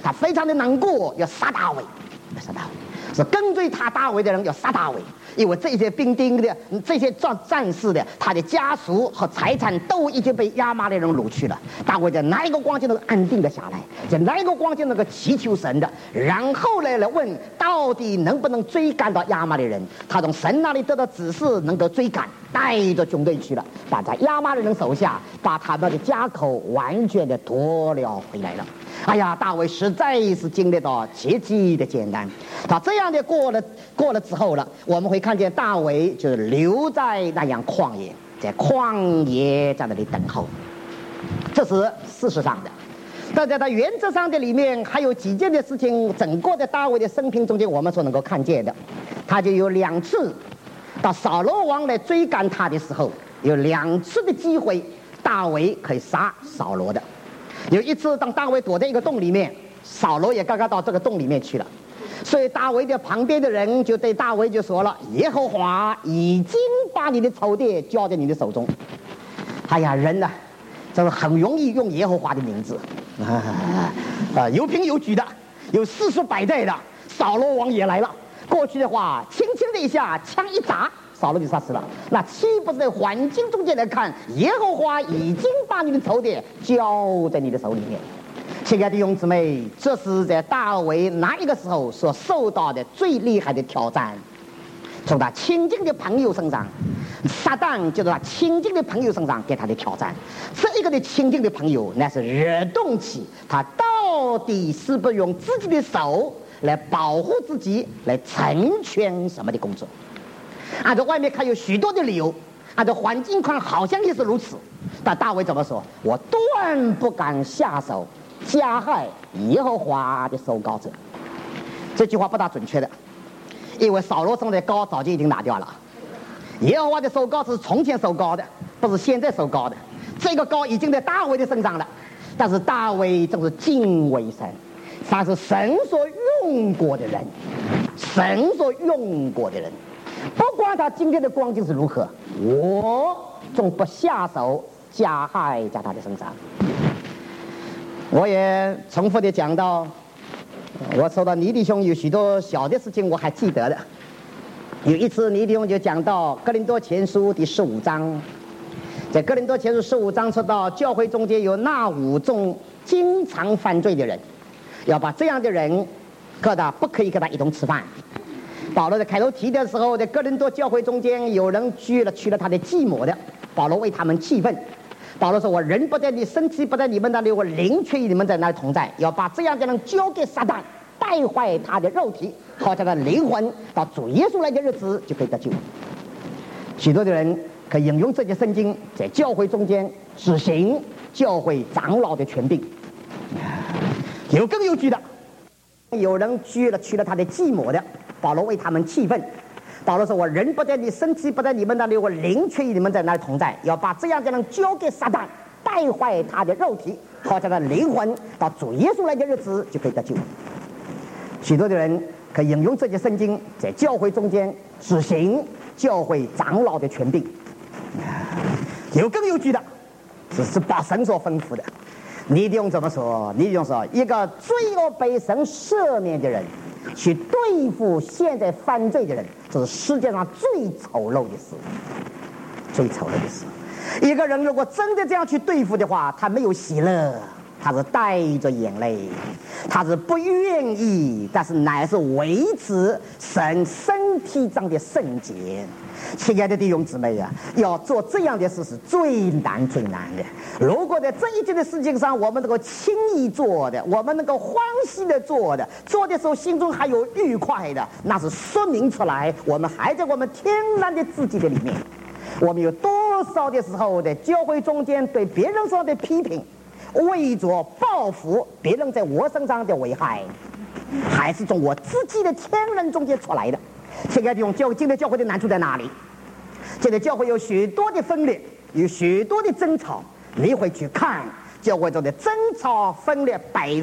他非常的难过，要杀大卫，是跟随他大卫的人要杀大卫，因为这些兵丁的这些战士的，他的家属和财产都已经被亚玛力人掳去了。大卫在哪一个光景能够安定的下来，在哪一个光景能够祈求神的，然后来问到底能不能追赶到亚玛力人。他从神那里得到指示，能够追赶，带着军队去了，把在亚玛力人手下把他们的家口完全的夺了回来了。哎呀，大卫实在是经历到极其的艰难。他这样的过了之后了，我们会看见大卫就是留在那样旷野，在旷野在那里等候，这是事实上的。但在他原则上的里面还有几件的事情，整个的大卫的生平中间我们所能够看见的。他就有2次到扫罗王来追赶他的时候，有2次的机会大卫可以杀扫罗的。有一次当大卫躲在一个洞里面，扫罗也刚刚到这个洞里面去了，所以大卫的旁边的人就对大卫就说了，耶和华已经把你的仇敌交在你的手中。哎呀，人呢这是很容易用耶和华的名字有凭有据的，有事实摆在的。扫罗王也来了，过去的话轻轻的一下枪一砸，扫罗就杀死了。那岂不是在环境中间来看，耶和华已经把你的仇敌交在你的手里面。亲爱的弟兄姊妹，这是在大卫哪一个时候所受到的最厉害的挑战？从他亲近的朋友身上，撒旦就是他亲近的朋友身上给他的挑战。这一个的亲近的朋友，那是惹动起他到底是不是用自己的手来保护自己，来成全什么的工作。按照外面看有许多的理由，按照环境看好像也是如此，但大卫怎么说？我断不敢下手加害耶和华的受膏者。这句话不大准确的，因为扫罗上的膏早就已经拿掉了。耶和华的受膏是从前受膏的，不是现在受膏的。这个膏已经在大卫的身上了，但是大卫正是敬畏神，他是神所用过的人，神所用过的人。不管他今天的光景是如何，我总不下手加害在他的身上。我也重复的讲到，我说到倪弟兄有许多小的事情我还记得的。有一次倪弟兄就讲到哥林多前书第15章，在哥林多前书15章说到教会中间有那5种经常犯罪的人，要把这样的人不可以跟他一同吃饭。保罗在开头提的时候，在哥林多教会中间有人娶了他的继母的，保罗为他们气愤。保罗说，我人不在你身体不在你们那里，我灵却与你们在那里同在，要把这样的人交给撒旦，败坏他的肉体，好叫他的灵魂到主耶稣来的日子就可以得救。许多的人可以引用这些圣经，在教会中间执行教会长老的权柄。有更有据的，有人娶了他的继母的，保罗为他们气愤。保罗说，我人不在你身体不在你们那里，我灵却与你们在那里同在，要把这样的人交给撒旦，败坏他的肉体，好叫他的灵魂到主耶稣来的日子就可以得救。许多的人可以引用这些圣经，在教会中间执行教会长老的权柄。有更有据的，只是把神所吩咐的。倪弟兄怎么说？倪弟兄说，一个罪恶被神赦免的人去对付现在犯罪的人，这是世界上最丑陋的事，最丑陋的事。一个人如果真的这样去对付的话，他没有喜乐，他是带着眼泪，他是不愿意，但是乃是维持神身体上的圣洁。亲爱的弟兄姊妹啊，要做这样的事是最难最难的。如果在这一件的事情上我们能够轻易做的，我们能够欢喜的做的，做的时候心中还有愉快的，那是说明出来我们还在我们天然的自己的里面。我们有多少的时候在教会中间对别人上的批评，为着报复别人在我身上的危害，还是从我自己的天然中间出来的。现在今天教会的难处在哪里？现在教会有许多的分裂，有许多的争吵，你会去看教会中的争吵分裂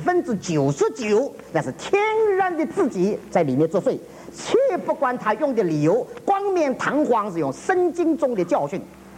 99%，那是天然的自己在里面作祟，且不管他用的理由冠冕堂皇是用圣经中的教训。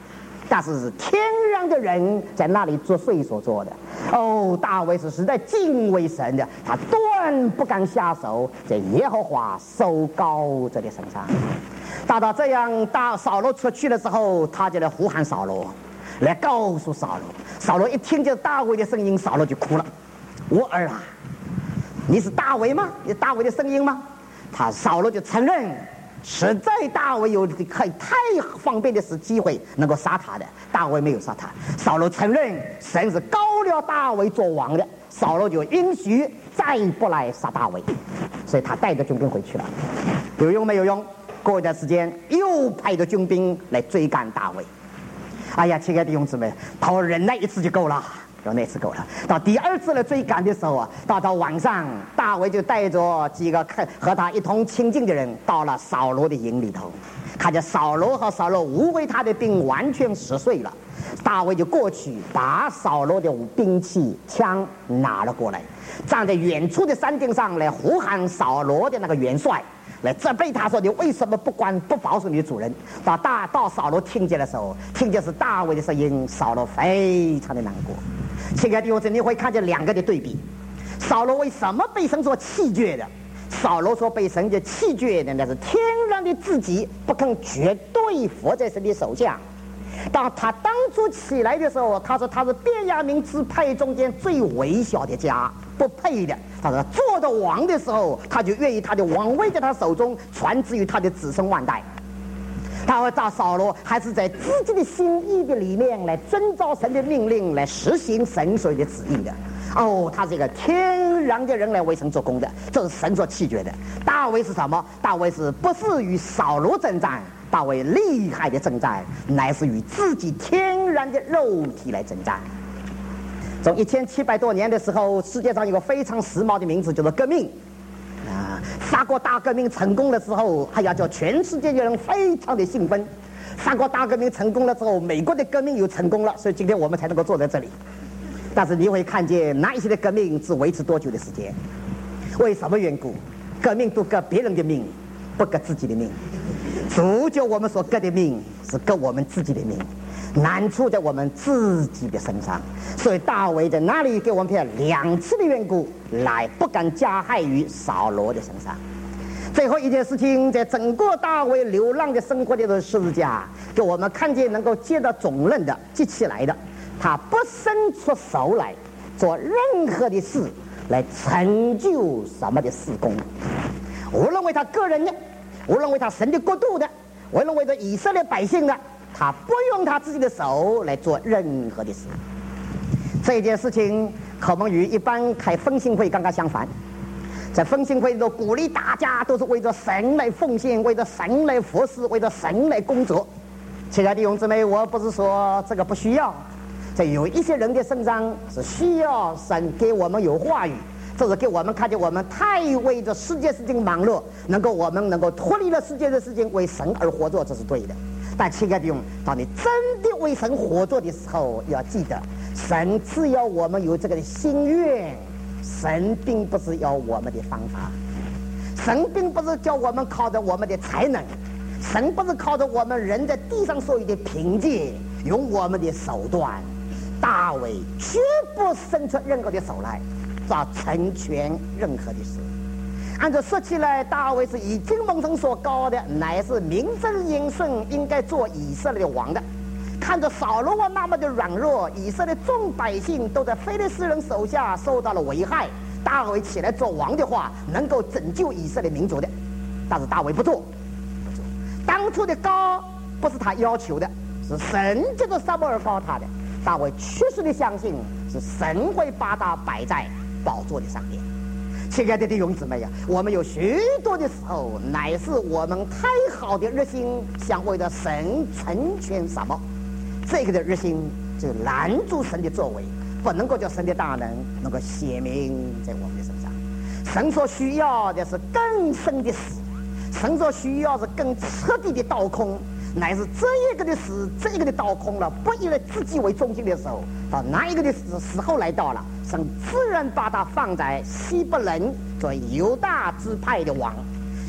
但是天然的人在那里做税所做的。哦，大卫是实在敬畏神的，他断不敢下手在耶和华受膏者的身上。大到这样，扫罗出去的时候，他就来呼喊扫罗，来告诉扫罗。扫罗一听见大卫的声音，扫罗就哭了：“我儿啊，你是大卫吗？你是大卫的声音吗？”扫罗就承认，实在大卫有太方便的机会能够杀他的，大卫没有杀他。扫罗承认神是膏了大卫做王的，扫罗就允许再不来杀大卫，所以他带着军兵回去了。有用没有用？过一段时间又派着军兵来追赶大卫。哎呀，亲爱的弟兄姊妹，他忍耐一次就够了，那次够了。到第二次来追赶的时候啊，到晚上，大卫就带着几个和他一同亲近的人到了扫罗的营里头，看见扫罗和扫罗无为他的兵完全死碎了，大卫就过去把扫罗的兵器枪拿了过来，站在远处的山顶上来呼喊扫罗的那个元帅，来责备他说：“你为什么不保守你的主人？”到扫罗听见的时候，听见是大卫的声音，扫罗非常的难过。亲爱的弟兄姊妹，你会看见两个的对比。扫罗为什么被神所弃绝的？扫罗说被神的弃绝的，那是天然的自己不肯绝对服在神的手下。当他当初起来的时候，他说他是便雅悯支派中间最微小的家，不配的。他说做的王的时候，他就愿意他的王位在他手中传之于他的子孙万代。他会到扫罗还是在自己的心意的里面来遵照神的命令来实行神所的旨意的。哦，他是一个天然的人来为神做工的，这是神所弃绝的。大卫是什么？大卫是不是与扫罗征战？大卫厉害的征战，乃是与自己天然的肉体来征战。从1700多年的时候，世界上有个非常时髦的名字，叫做革命。法国大革命成功的时候，还要叫全世界的人非常的兴奋。法国大革命成功了之后，美国的革命又成功了，所以今天我们才能够坐在这里。但是你会看见那一些的革命只维持多久的时间？为什么缘故？革命都革别人的命，不革自己的命。主救我们所革的命是革我们自己的命，难处在我们自己的身上。所以大卫在那里给我们看2次的缘故，来不敢加害于扫罗的身上。最后一件事情，在整个大卫流浪的生活的十字架，给我们看见能够接到重任的、记起来的，他不伸出手来做任何的事来成就什么的事工，无论为他个人的，无论为他神的国度的，无论为着以色列百姓的，他不用他自己的手来做任何的事。这件事情可能与一般开分信会刚刚相反。在分信会都鼓励大家都是为着神来奉献，为着神来服侍，为着神来工作。亲爱的弟兄姊妹，我不是说这个不需要，在有一些人的身上是需要神给我们有话语，这是给我们看见我们太为着世界事情忙碌，我们能够脱离了世界的事情，为神而活着，这是对的。但亲爱的弟兄，当你真的为神活着的时候，要记得神只要我们有这个心愿，神并不是要我们的方法，神并不是叫我们靠着我们的才能，神不是靠着我们人在地上所有的凭借，用我们的手段。大卫绝不伸出任何的手来找成全任何的事。按照说起来，大卫是已经蒙神所膏的，乃是名正言顺应该做以色列的王的。看着扫罗王那么的软弱，以色列众百姓都在非利士人手下受到了危害，大卫起来做王的话，能够拯救以色列民族的。但是大卫不做。当初的膏不是他要求的，是神借着撒母耳膏他的。大卫确实的相信是神会把他摆在宝座的上面。亲爱的弟兄姊妹呀，我们有许多的时候，乃是我们太好的热心，想为了神成全什么，这个的热心就拦住神的作为，不能够叫神的大能能够显明在我们的身上。神所需要的是更深的死，神所需要是更彻底的倒空，乃是这一个的死，这一个的倒空了，不以自己为中心的时候，到那一个的时候来到了，神自然把他放在西伯伦作为犹大支派的王。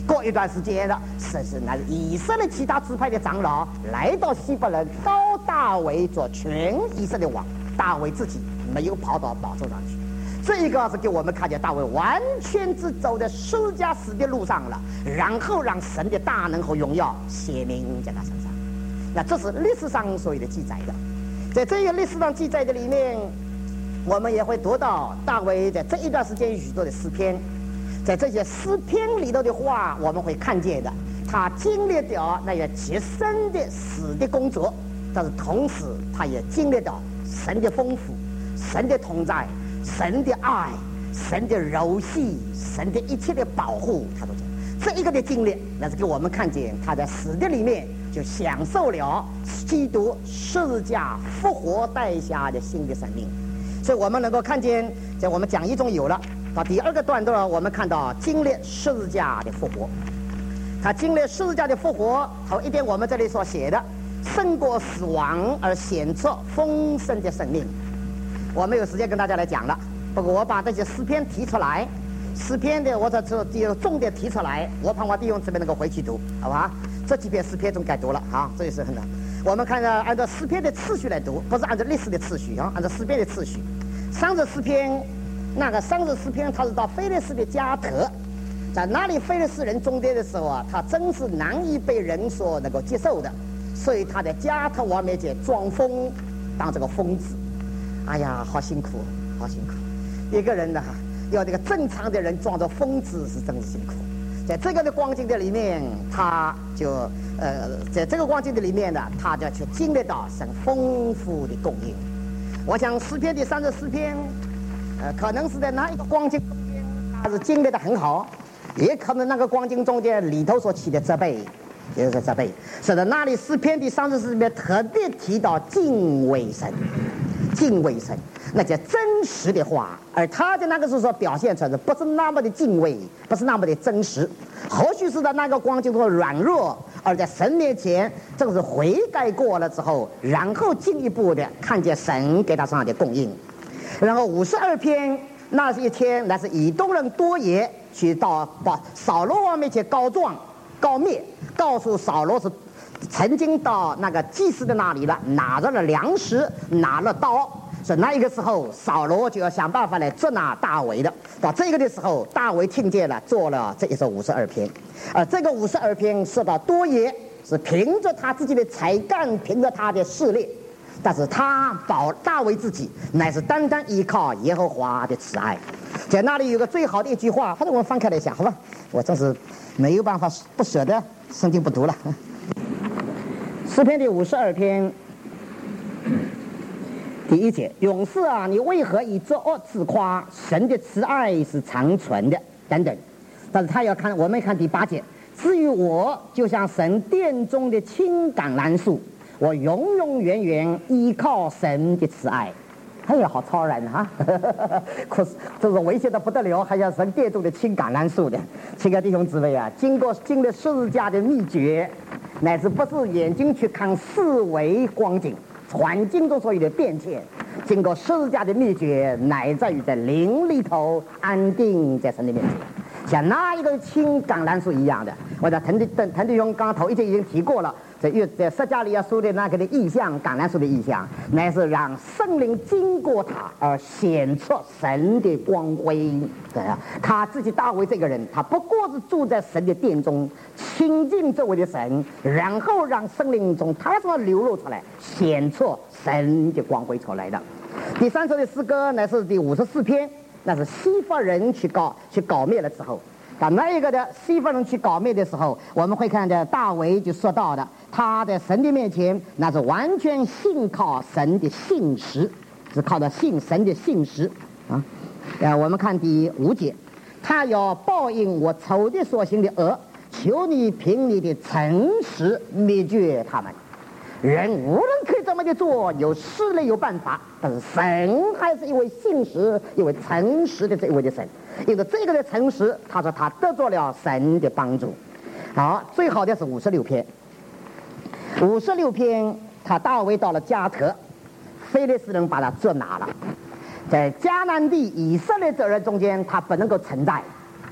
过一段时间了，甚至那以色列其他支派的长老来到希伯伦，高大卫做全以色列王，大卫自己没有跑到宝座上去。这个是给我们看见大卫完全是走在十架死的路上了，然后让神的大能和荣耀显明在他身上。那这是历史上所有的记载的。在这个历史上记载的里面，我们也会读到大卫在这一段时间许多的诗篇。在这些诗篇里头的话，我们会看见的，他经历到那些极深的死的工作，但是同时他也经历到神的丰富、神的同在、神的爱、神的柔细、神的一切的保护，他都讲。这一个的经历，那是给我们看见他在死的里面就享受了基督十字架复活带下的新的生命。所以我们能够看见，在我们讲义中有了。到第二个段落，我们看到经历十字架的复活。他经历十字架的复活，头一点我们这里所写的，胜过死亡而显出丰盛的生命。我没有时间跟大家来讲了，不过我把这些诗篇提出来，诗篇的我这重点提出来，我盼望弟兄姊妹能够回去读，好吧？这几篇诗篇总该读了啊，这也是很难。我们看着按照诗篇的次序来读，不是按照历史的次序啊，按照诗篇的次序。上次诗篇。那个上次诗篇，他是到非利士的加特，在那里非利士人中间的时候啊，他真是难以被人所能够接受的，所以他在加特王面前装疯，当这个疯子。哎呀，好辛苦，好辛苦！一个人呢，要这个正常的人装作疯子是真是辛苦。在这个的光景的里面，他就在这个光景的里面呢，他就去经历到神丰富的供应。我想诗篇第30诗篇。可能是在那一个光景中间，他是经历的很好，也可能那个光景中间里头所起的责备，也就是责备。是的，那里诗篇第30诗篇特别提到敬畏神，敬畏神，那叫真实的话，而他的那个时候所表现出来的不是那么的敬畏，不是那么的真实，或许是在那个光景中软弱，而在神面前正是悔改过了之后，然后进一步的看见神给他身上的供应。然后52篇，那是一天，那是以东人多耶去到把扫罗王面前告状告灭，告诉扫罗是曾经到那个祭司的那里了，拿着了粮食，拿了刀。所以那一个时候，扫罗就要想办法来捉拿大卫的。到这个的时候，大卫听见了，做了这一首52篇。而这个52篇说到多耶是凭着他自己的才干，凭着他的势力。但是他大卫自己乃是单单依靠耶和华的慈爱。在那里有个最好的一句话，或者我们翻开来想，好吧，我真是没有办法不舍得，圣经不读了。诗篇第52篇第1节，勇士啊，你为何以作恶自夸？神的慈爱是长存的，等等。但是他要看，我们看第8节，至于我，就像神殿中的青橄榄树，我永永远远依靠神的慈爱。哎呀，好超然啊！可是这是危险的不得了，还像神殿中的青橄榄树的。亲爱的弟兄姊妹啊，经历十字架的秘诀，乃是不是眼睛去看四维光景、环境中所有的变迁，经过十字架的秘诀，乃在于在灵里头安定在神的面前。像那一个青橄榄树一样的，我在滕弟兄刚头一节已经提过了，在撒迦利亚书的那个的意象，橄榄树的意象，乃是让圣灵经过他而显出神的光辉。对啊，他自己大卫这个人，他不过是住在神的殿中，亲近这位的神，然后让圣灵从他身上流露出来，显出神的光辉出来的。第3首的诗歌乃是第54篇。那是西方人去搞灭了之后，到那一个的西方人去搞灭的时候，我们会看到大卫就说到的，他在神的面前那是完全信靠神的信实，是靠着信神的信实啊。我们看第5节，他要报应我仇敌所行的恶，求你凭你的诚实灭绝他们。人无论可以怎么的做，有势力有办法，但是神还是一位信实、一位诚实的这一位的神。因为这个的诚实，他说他得着了神的帮助。好，最好的是56篇。56篇，他大卫到了加特，非利士人把他捉拿了，在迦南地以色列者人中间，他不能够存在，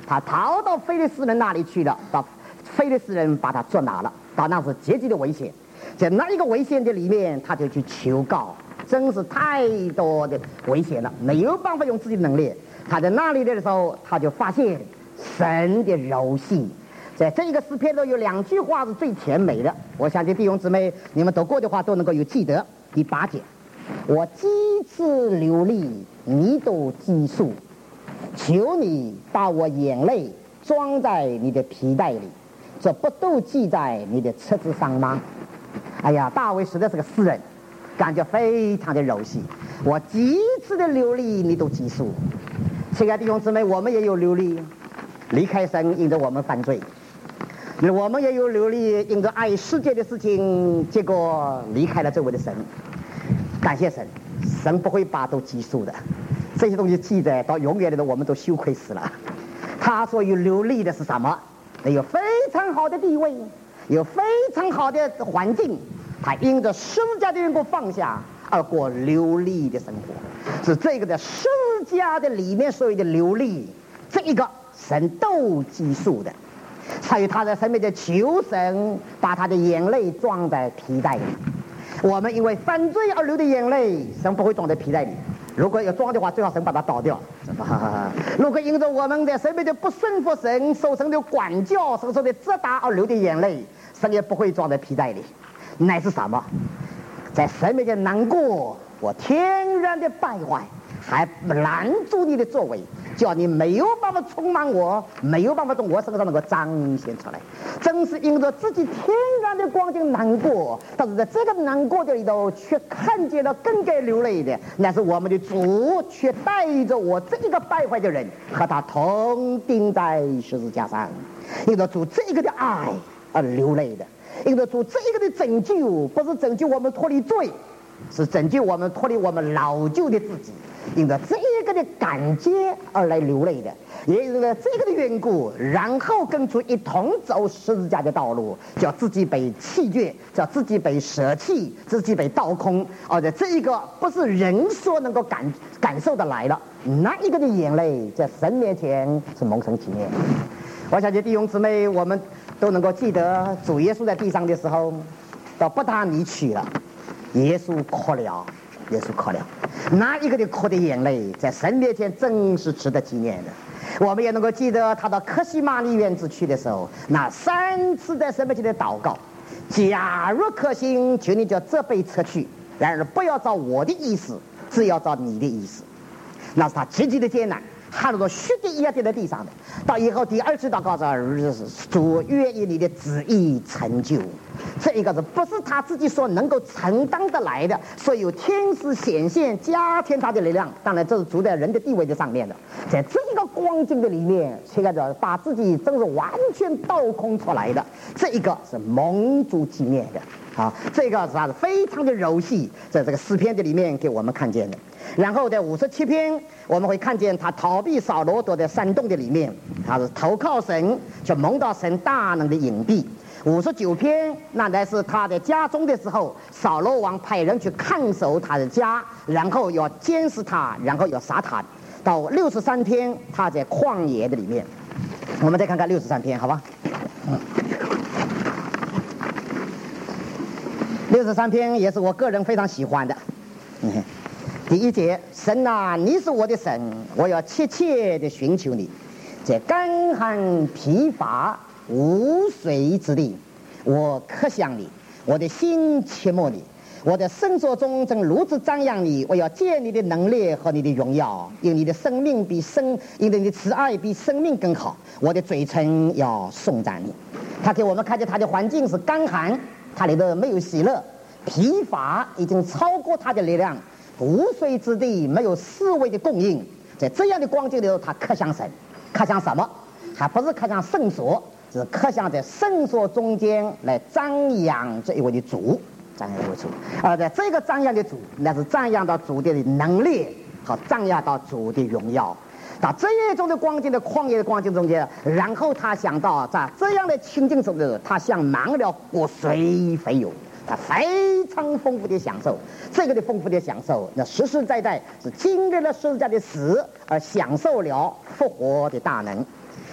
他逃到非利士人那里去了，到非利士人把他捉拿了，到那是极其的危险。在那一个危险的里面，他就去求告，真是太多的危险了，没有办法用自己的能力。他在那里的时候，他就发现神的柔细。在这一个诗篇中有2句话是最甜美的，我相信弟兄姊妹你们读过的话都能够有记得。第8节，我几次流涕，你都记述，求你把我眼泪装在你的皮带里，这不都记在你的册子上吗？哎呀，大卫实在是个诗人，感觉非常的柔细。我几次的流涕，你都记述。亲爱的弟兄姊妹，我们也有流涕，离开神，因着我们犯罪；我们也有流涕，因着爱世界的事情，结果离开了这位的神。感谢神，神不会把都记述的，这些东西记载到永远的，我们都羞愧死了。他所有流利的是什么？有非常好的地位，有非常好的环境，他因着十字架的缘故放下，而过流利的生活。是这个的十字架的里面所有的流利，这一个神都记述的。所以他在神面前求神把他的眼泪装在皮带里。我们因为犯罪而流的眼泪，神不会装在皮带里。如果要装的话，最好神把它倒掉。如果因着我们在神面前不顺服神，受神的管教，受神的责打而流的眼泪，神也不会装在皮带里。乃是什么？在神面前难过，我天然的败坏，还拦住你的作为，叫你没有办法充满我，没有办法从我身上能够彰显出来。正是因着自己天然的光景难过，但是在这个难过的里头，却看见了更该流泪的，那是我们的主，却带着我这一个败坏的人，和他同钉在十字架上。因着主这个的爱而流泪的，因着主这一个的拯救，不是拯救我们脱离罪，是拯救我们脱离我们老旧的自己。因着这个的感觉而来流泪的，也因为这个的缘故，然后跟主一同走十字架的道路，叫自己被弃绝，叫自己被舍弃，自己被倒空。而且这一个不是人所能够感受的来了，那一个的眼泪在神面前是蒙神纪念。我相信弟兄姊妹，我们都能够记得主耶稣在地上的时候，到伯大尼去了，耶稣哭了。耶稣哭了，那一个的哭的眼泪，在神面前真是值得纪念的。我们也能够记得他到客西马尼园子去的时候，那3次在神面前的祷告：假如可行，求你叫这杯撤去；然而不要照我的意思，只要照你的意思。那是他极其的艰难，汗如血滴一样滴在地上的。到以后第2次祷告是主愿意你的旨意成就。这一个是不是他自己所能够承担得来的？所以有天使显现加添他的力量，当然这是主在人的地位的上面的。在这一个光景的里面，现在的把自己真是完全倒空出来的，这一个是蒙主纪念的啊，这个是他是非常的柔细，在这个诗篇的里面给我们看见的。然后在57篇，我们会看见他逃避扫罗躲在山洞的里面，他是投靠神，却蒙到神大能的隐蔽。59篇那乃是他在家中的时候，扫罗王派人去看守他的家，然后要监视他，然后要杀他。到63篇他在旷野的里面，我们再看看63篇好吧。63篇也是我个人非常喜欢的。第1节，神啊，你是我的神，我要切切的寻求你，在干旱疲乏无水之地，我渴想你，我的心切慕你，我的身所中正如此张扬你。我要见你的能力和你的荣耀，因你的生命因你的慈爱比生命更好。我的嘴唇要颂赞你。他给我们看见他的环境是干旱，他里头没有喜乐，疲乏已经超过他的力量，无水之地，没有四维的供应。在这样的光景里头，他渴想神，渴想什么？还不是渴想圣所，是渴想在圣所中间来张扬这一位的主，张扬这位主。而在这个张扬的主，那是张扬到主的能力和张扬到主的荣耀。到这一种的光景的旷野的光景中间，然后他想到在这样的情境中的他像满了骨髓肥油，他非常丰富的享受。这个的丰富的享受，那实实在在是经历了十字架的死而享受了复活的大能。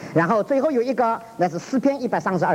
然后最后有一个，那是诗篇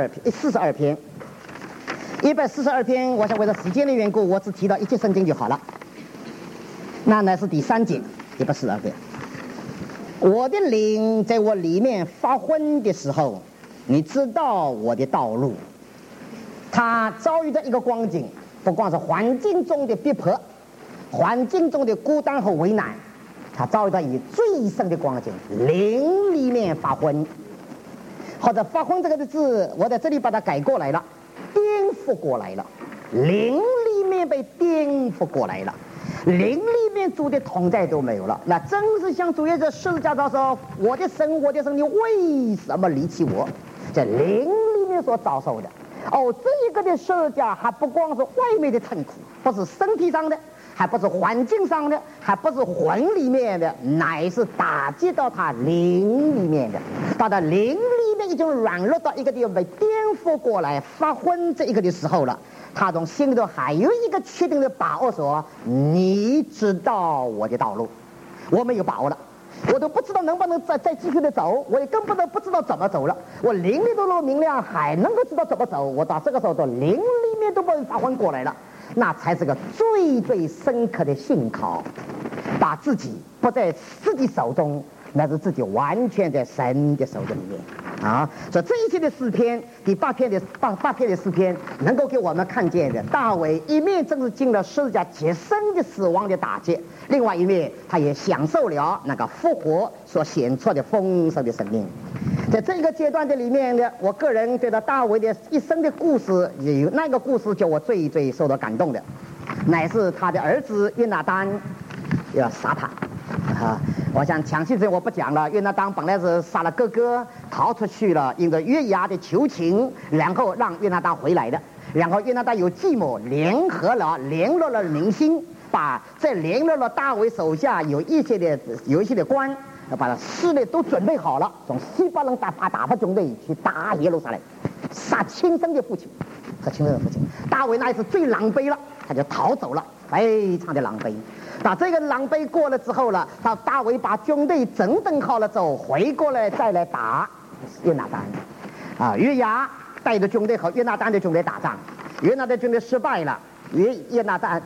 142篇。142篇，我想为了时间的缘故，我只提到一节圣经就好了。那乃是第3节，142篇。我的灵在我里面发昏的时候，你知道我的道路。他遭遇的一个光景，不光是环境中的逼迫，环境中的孤单和为难，他遭遇到以最深的光景，灵里面发昏。或者发昏这个字，我在这里把它改过来了，颠覆过来了，灵里面被颠覆过来了，灵里面主的同在都没有了。那正是像主耶稣十字架上说，我的神，我的神，你为什么离弃我？在灵里面所遭受的。这一个的十字架还不光是外面的痛苦，不是身体上的，还不是环境上的，还不是魂里面的，乃是打击到他灵里面的。他的灵里面已经软弱到一个地方被颠覆过来发昏这一个的时候了，他从心里头还有一个确定的把握，说你知道我的道路，我没有把握了，我都不知道能不能再继续的走，我也根本都不知道怎么走了。我灵里头的明亮还能够知道怎么走，我到这个时候的灵里面都被发昏过来了，那才是个最最深刻的信靠，把自己不在自己手中，那是自己完全在神的手里面啊。所以这一切的诗篇，第8篇的诗篇，能够给我们看见的，大卫一面正是经了十字架极深的死亡的打击，另外一面他也享受了那个复活所显出的丰盛的生命。在这个阶段的里面呢，我个人觉得大卫的一生的故事，有那个故事叫我最最受到感动的，乃是他的儿子约拿单要杀他啊。我想详细这我不讲了。约拿单本来是杀了哥哥逃出去了，因着约押的求情，然后让约拿单回来的。然后约拿单有计谋，联络了民心，把在联络了大卫手下有一些的官，把势力都准备好了，从西巴伦打发军队去打耶路撒冷，杀亲生的父亲和亲生的父亲。大卫那一次最狼狈了，他就逃走了，非常的狼狈。把这个狼狈过了之后了，大卫把军队整顿好了之后，回过来再来打约拿单啊。约押带着军队和约拿单的军队打仗，约拿单的军队失败了，约拿单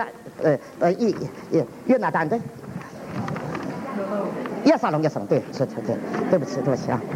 对。叶沙龙，对，对不起啊，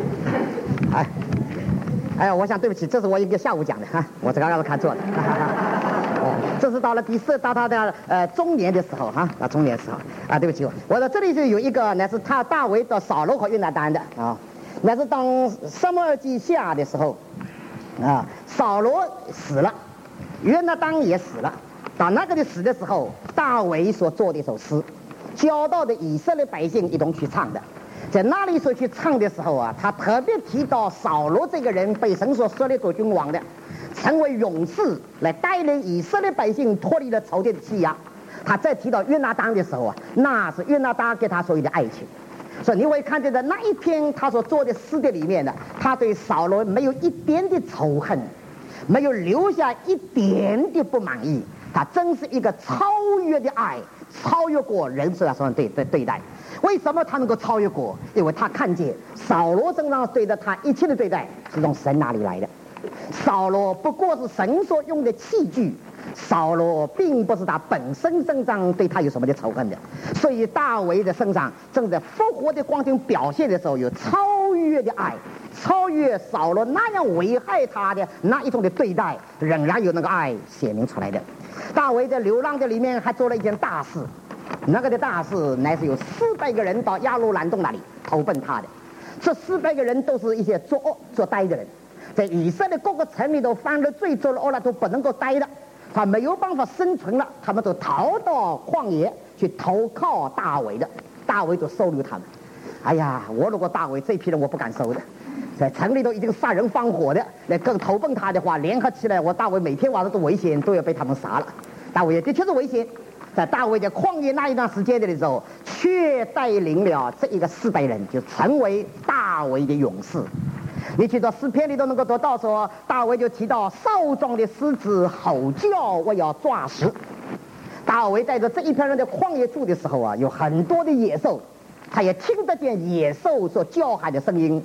哎呀，我想对不起，这是我一个下午讲的哈，我这刚刚是看错了，这是到了到他的中年的时候哈，中年的时候啊，对不起，我在这里就有一个，那是他大卫到扫罗和约拿单的啊，那是当撒母耳记下的时候啊，扫罗死了，约拿单也死了，到那个的死的时候，大卫所做的一首诗。教导的以色列百姓一同去唱的，在那里所去唱的时候啊，他特别提到扫罗这个人被神所设立做君王的，成为勇士，来带领以色列百姓脱离了仇敌的欺压。他再提到约拿单的时候啊，那是约拿单给他所有的爱情。所以你会看见在那一篇他所做的诗的里面呢，他对扫罗没有一点的仇恨，没有留下一点的不满意，他真是一个超越的爱，超越过人所说的对待。为什么他能够超越过？因为他看见扫罗身上对待他一切的对待是从神那里来的。扫罗不过是神所用的器具，扫罗并不是他本身身上对他有什么的仇恨的。所以大卫的身上正在复活的光景表现的时候，有超越的爱，超越扫罗那样危害他的那一种的对待，仍然有那个爱显明出来的。大卫在流浪的里面还做了一件大事，那个的大事乃是有400个人到亚鲁兰洞那里投奔他的。这400个人都是一些作恶作呆的人，在以色列各个城里头犯了罪做了恶了都不能够待的，他没有办法生存了，他们都逃到旷野去投靠大卫的，大卫就收留他们。哎呀，我如果大卫这批人我不敢收的，在城里头已经杀人放火的，来更投奔他的话，联合起来，我大卫每天晚上都危险，都要被他们杀了。大卫也的确是危险，在大卫的旷野那一段时间的时候，却带领了这一个400人，就成为大卫的勇士。你去到诗篇里都能够得到说，大卫就提到少壮的狮子吼叫，我要抓食。大卫带着这一批人在旷野住的时候啊，有很多的野兽，他也听得见野兽所叫喊的声音。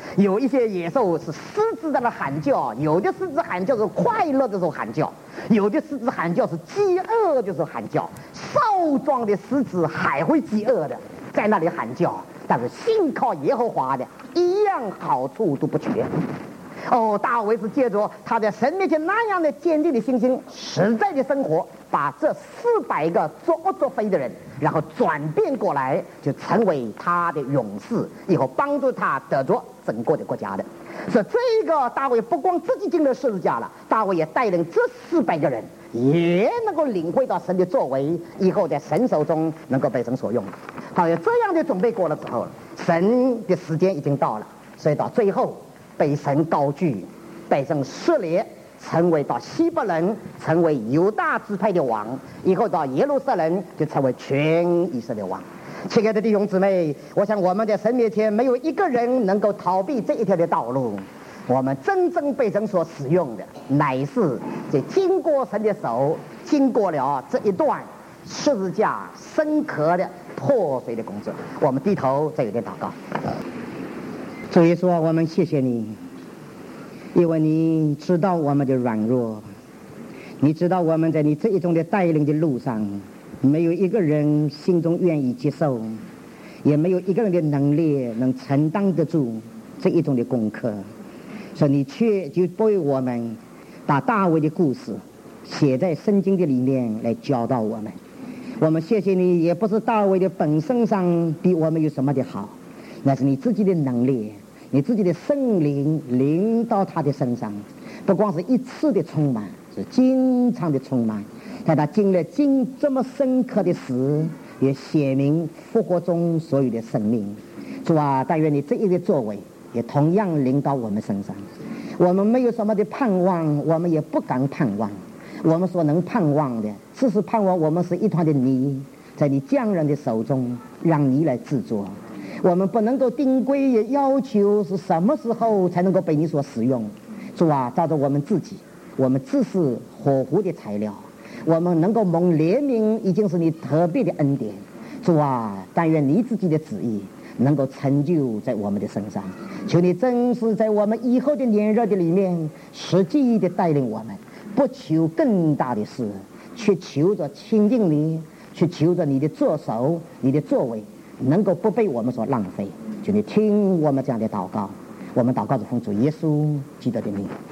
有一些野兽是狮子在那喊叫，有的狮子喊叫是快乐的时候喊叫，有的狮子喊叫是饥饿的时候喊叫。少壮的狮子还会饥饿的，在那里喊叫，但是信靠耶和华的，一样好处都不缺。大卫是借着他在神面前那样的坚定的信心，实在的生活，把这400个作恶作非的人，然后转变过来，就成为他的勇士，以后帮助他得着整个的国家的。所以这个大卫不光自己进了十字架了，大卫也带领这400个人，也能够领会到神的作为，以后在神手中能够被神所用。好，有这样的准备过了之后，神的时间已经到了，所以到最后被神高举，被神设立，成为到希伯伦，成为犹大支派的王，以后到耶路撒冷就成为全以色列王。亲爱的弟兄姊妹，我想我们在神面前没有一个人能够逃避这一条的道路。我们真正被神所使用的，乃是这经过神的手，经过了这一段十字架深刻的破碎的工作。我们低头再有点祷告。主耶稣啊，我们谢谢你，因为你知道我们的软弱，你知道我们在你这一种的带领的路上，没有一个人心中愿意接受，也没有一个人的能力能承担得住这一种的功课，所以你却就为我们把大卫的故事写在圣经的里面来教导我们。我们谢谢你，也不是大卫的本身上比我们有什么的好，那是你自己的能力，你自己的圣灵临到他的身上，不光是一次的充满，是经常的充满。但他经了这么深刻的死，也写明复活中所有的生命。主啊，但愿你这一个作为也同样临到我们身上。我们没有什么的盼望，我们也不敢盼望，我们所能盼望的只是盼望我们是一团的泥，在你匠人的手中，让你来制作。我们不能够定规，也要求是什么时候才能够被你所使用。主啊，照着我们自己，我们只是火湖的材料，我们能够蒙怜悯已经是你特别的恩典。主啊，但愿你自己的旨意能够成就在我们的身上。求你真是在我们以后的年日的里面实际的带领我们，不求更大的事，却求着亲近你，却求着你的作手，你的作为能够不被我们所浪费。求你听我们这样的祷告，我们祷告是奉主耶稣基督的名。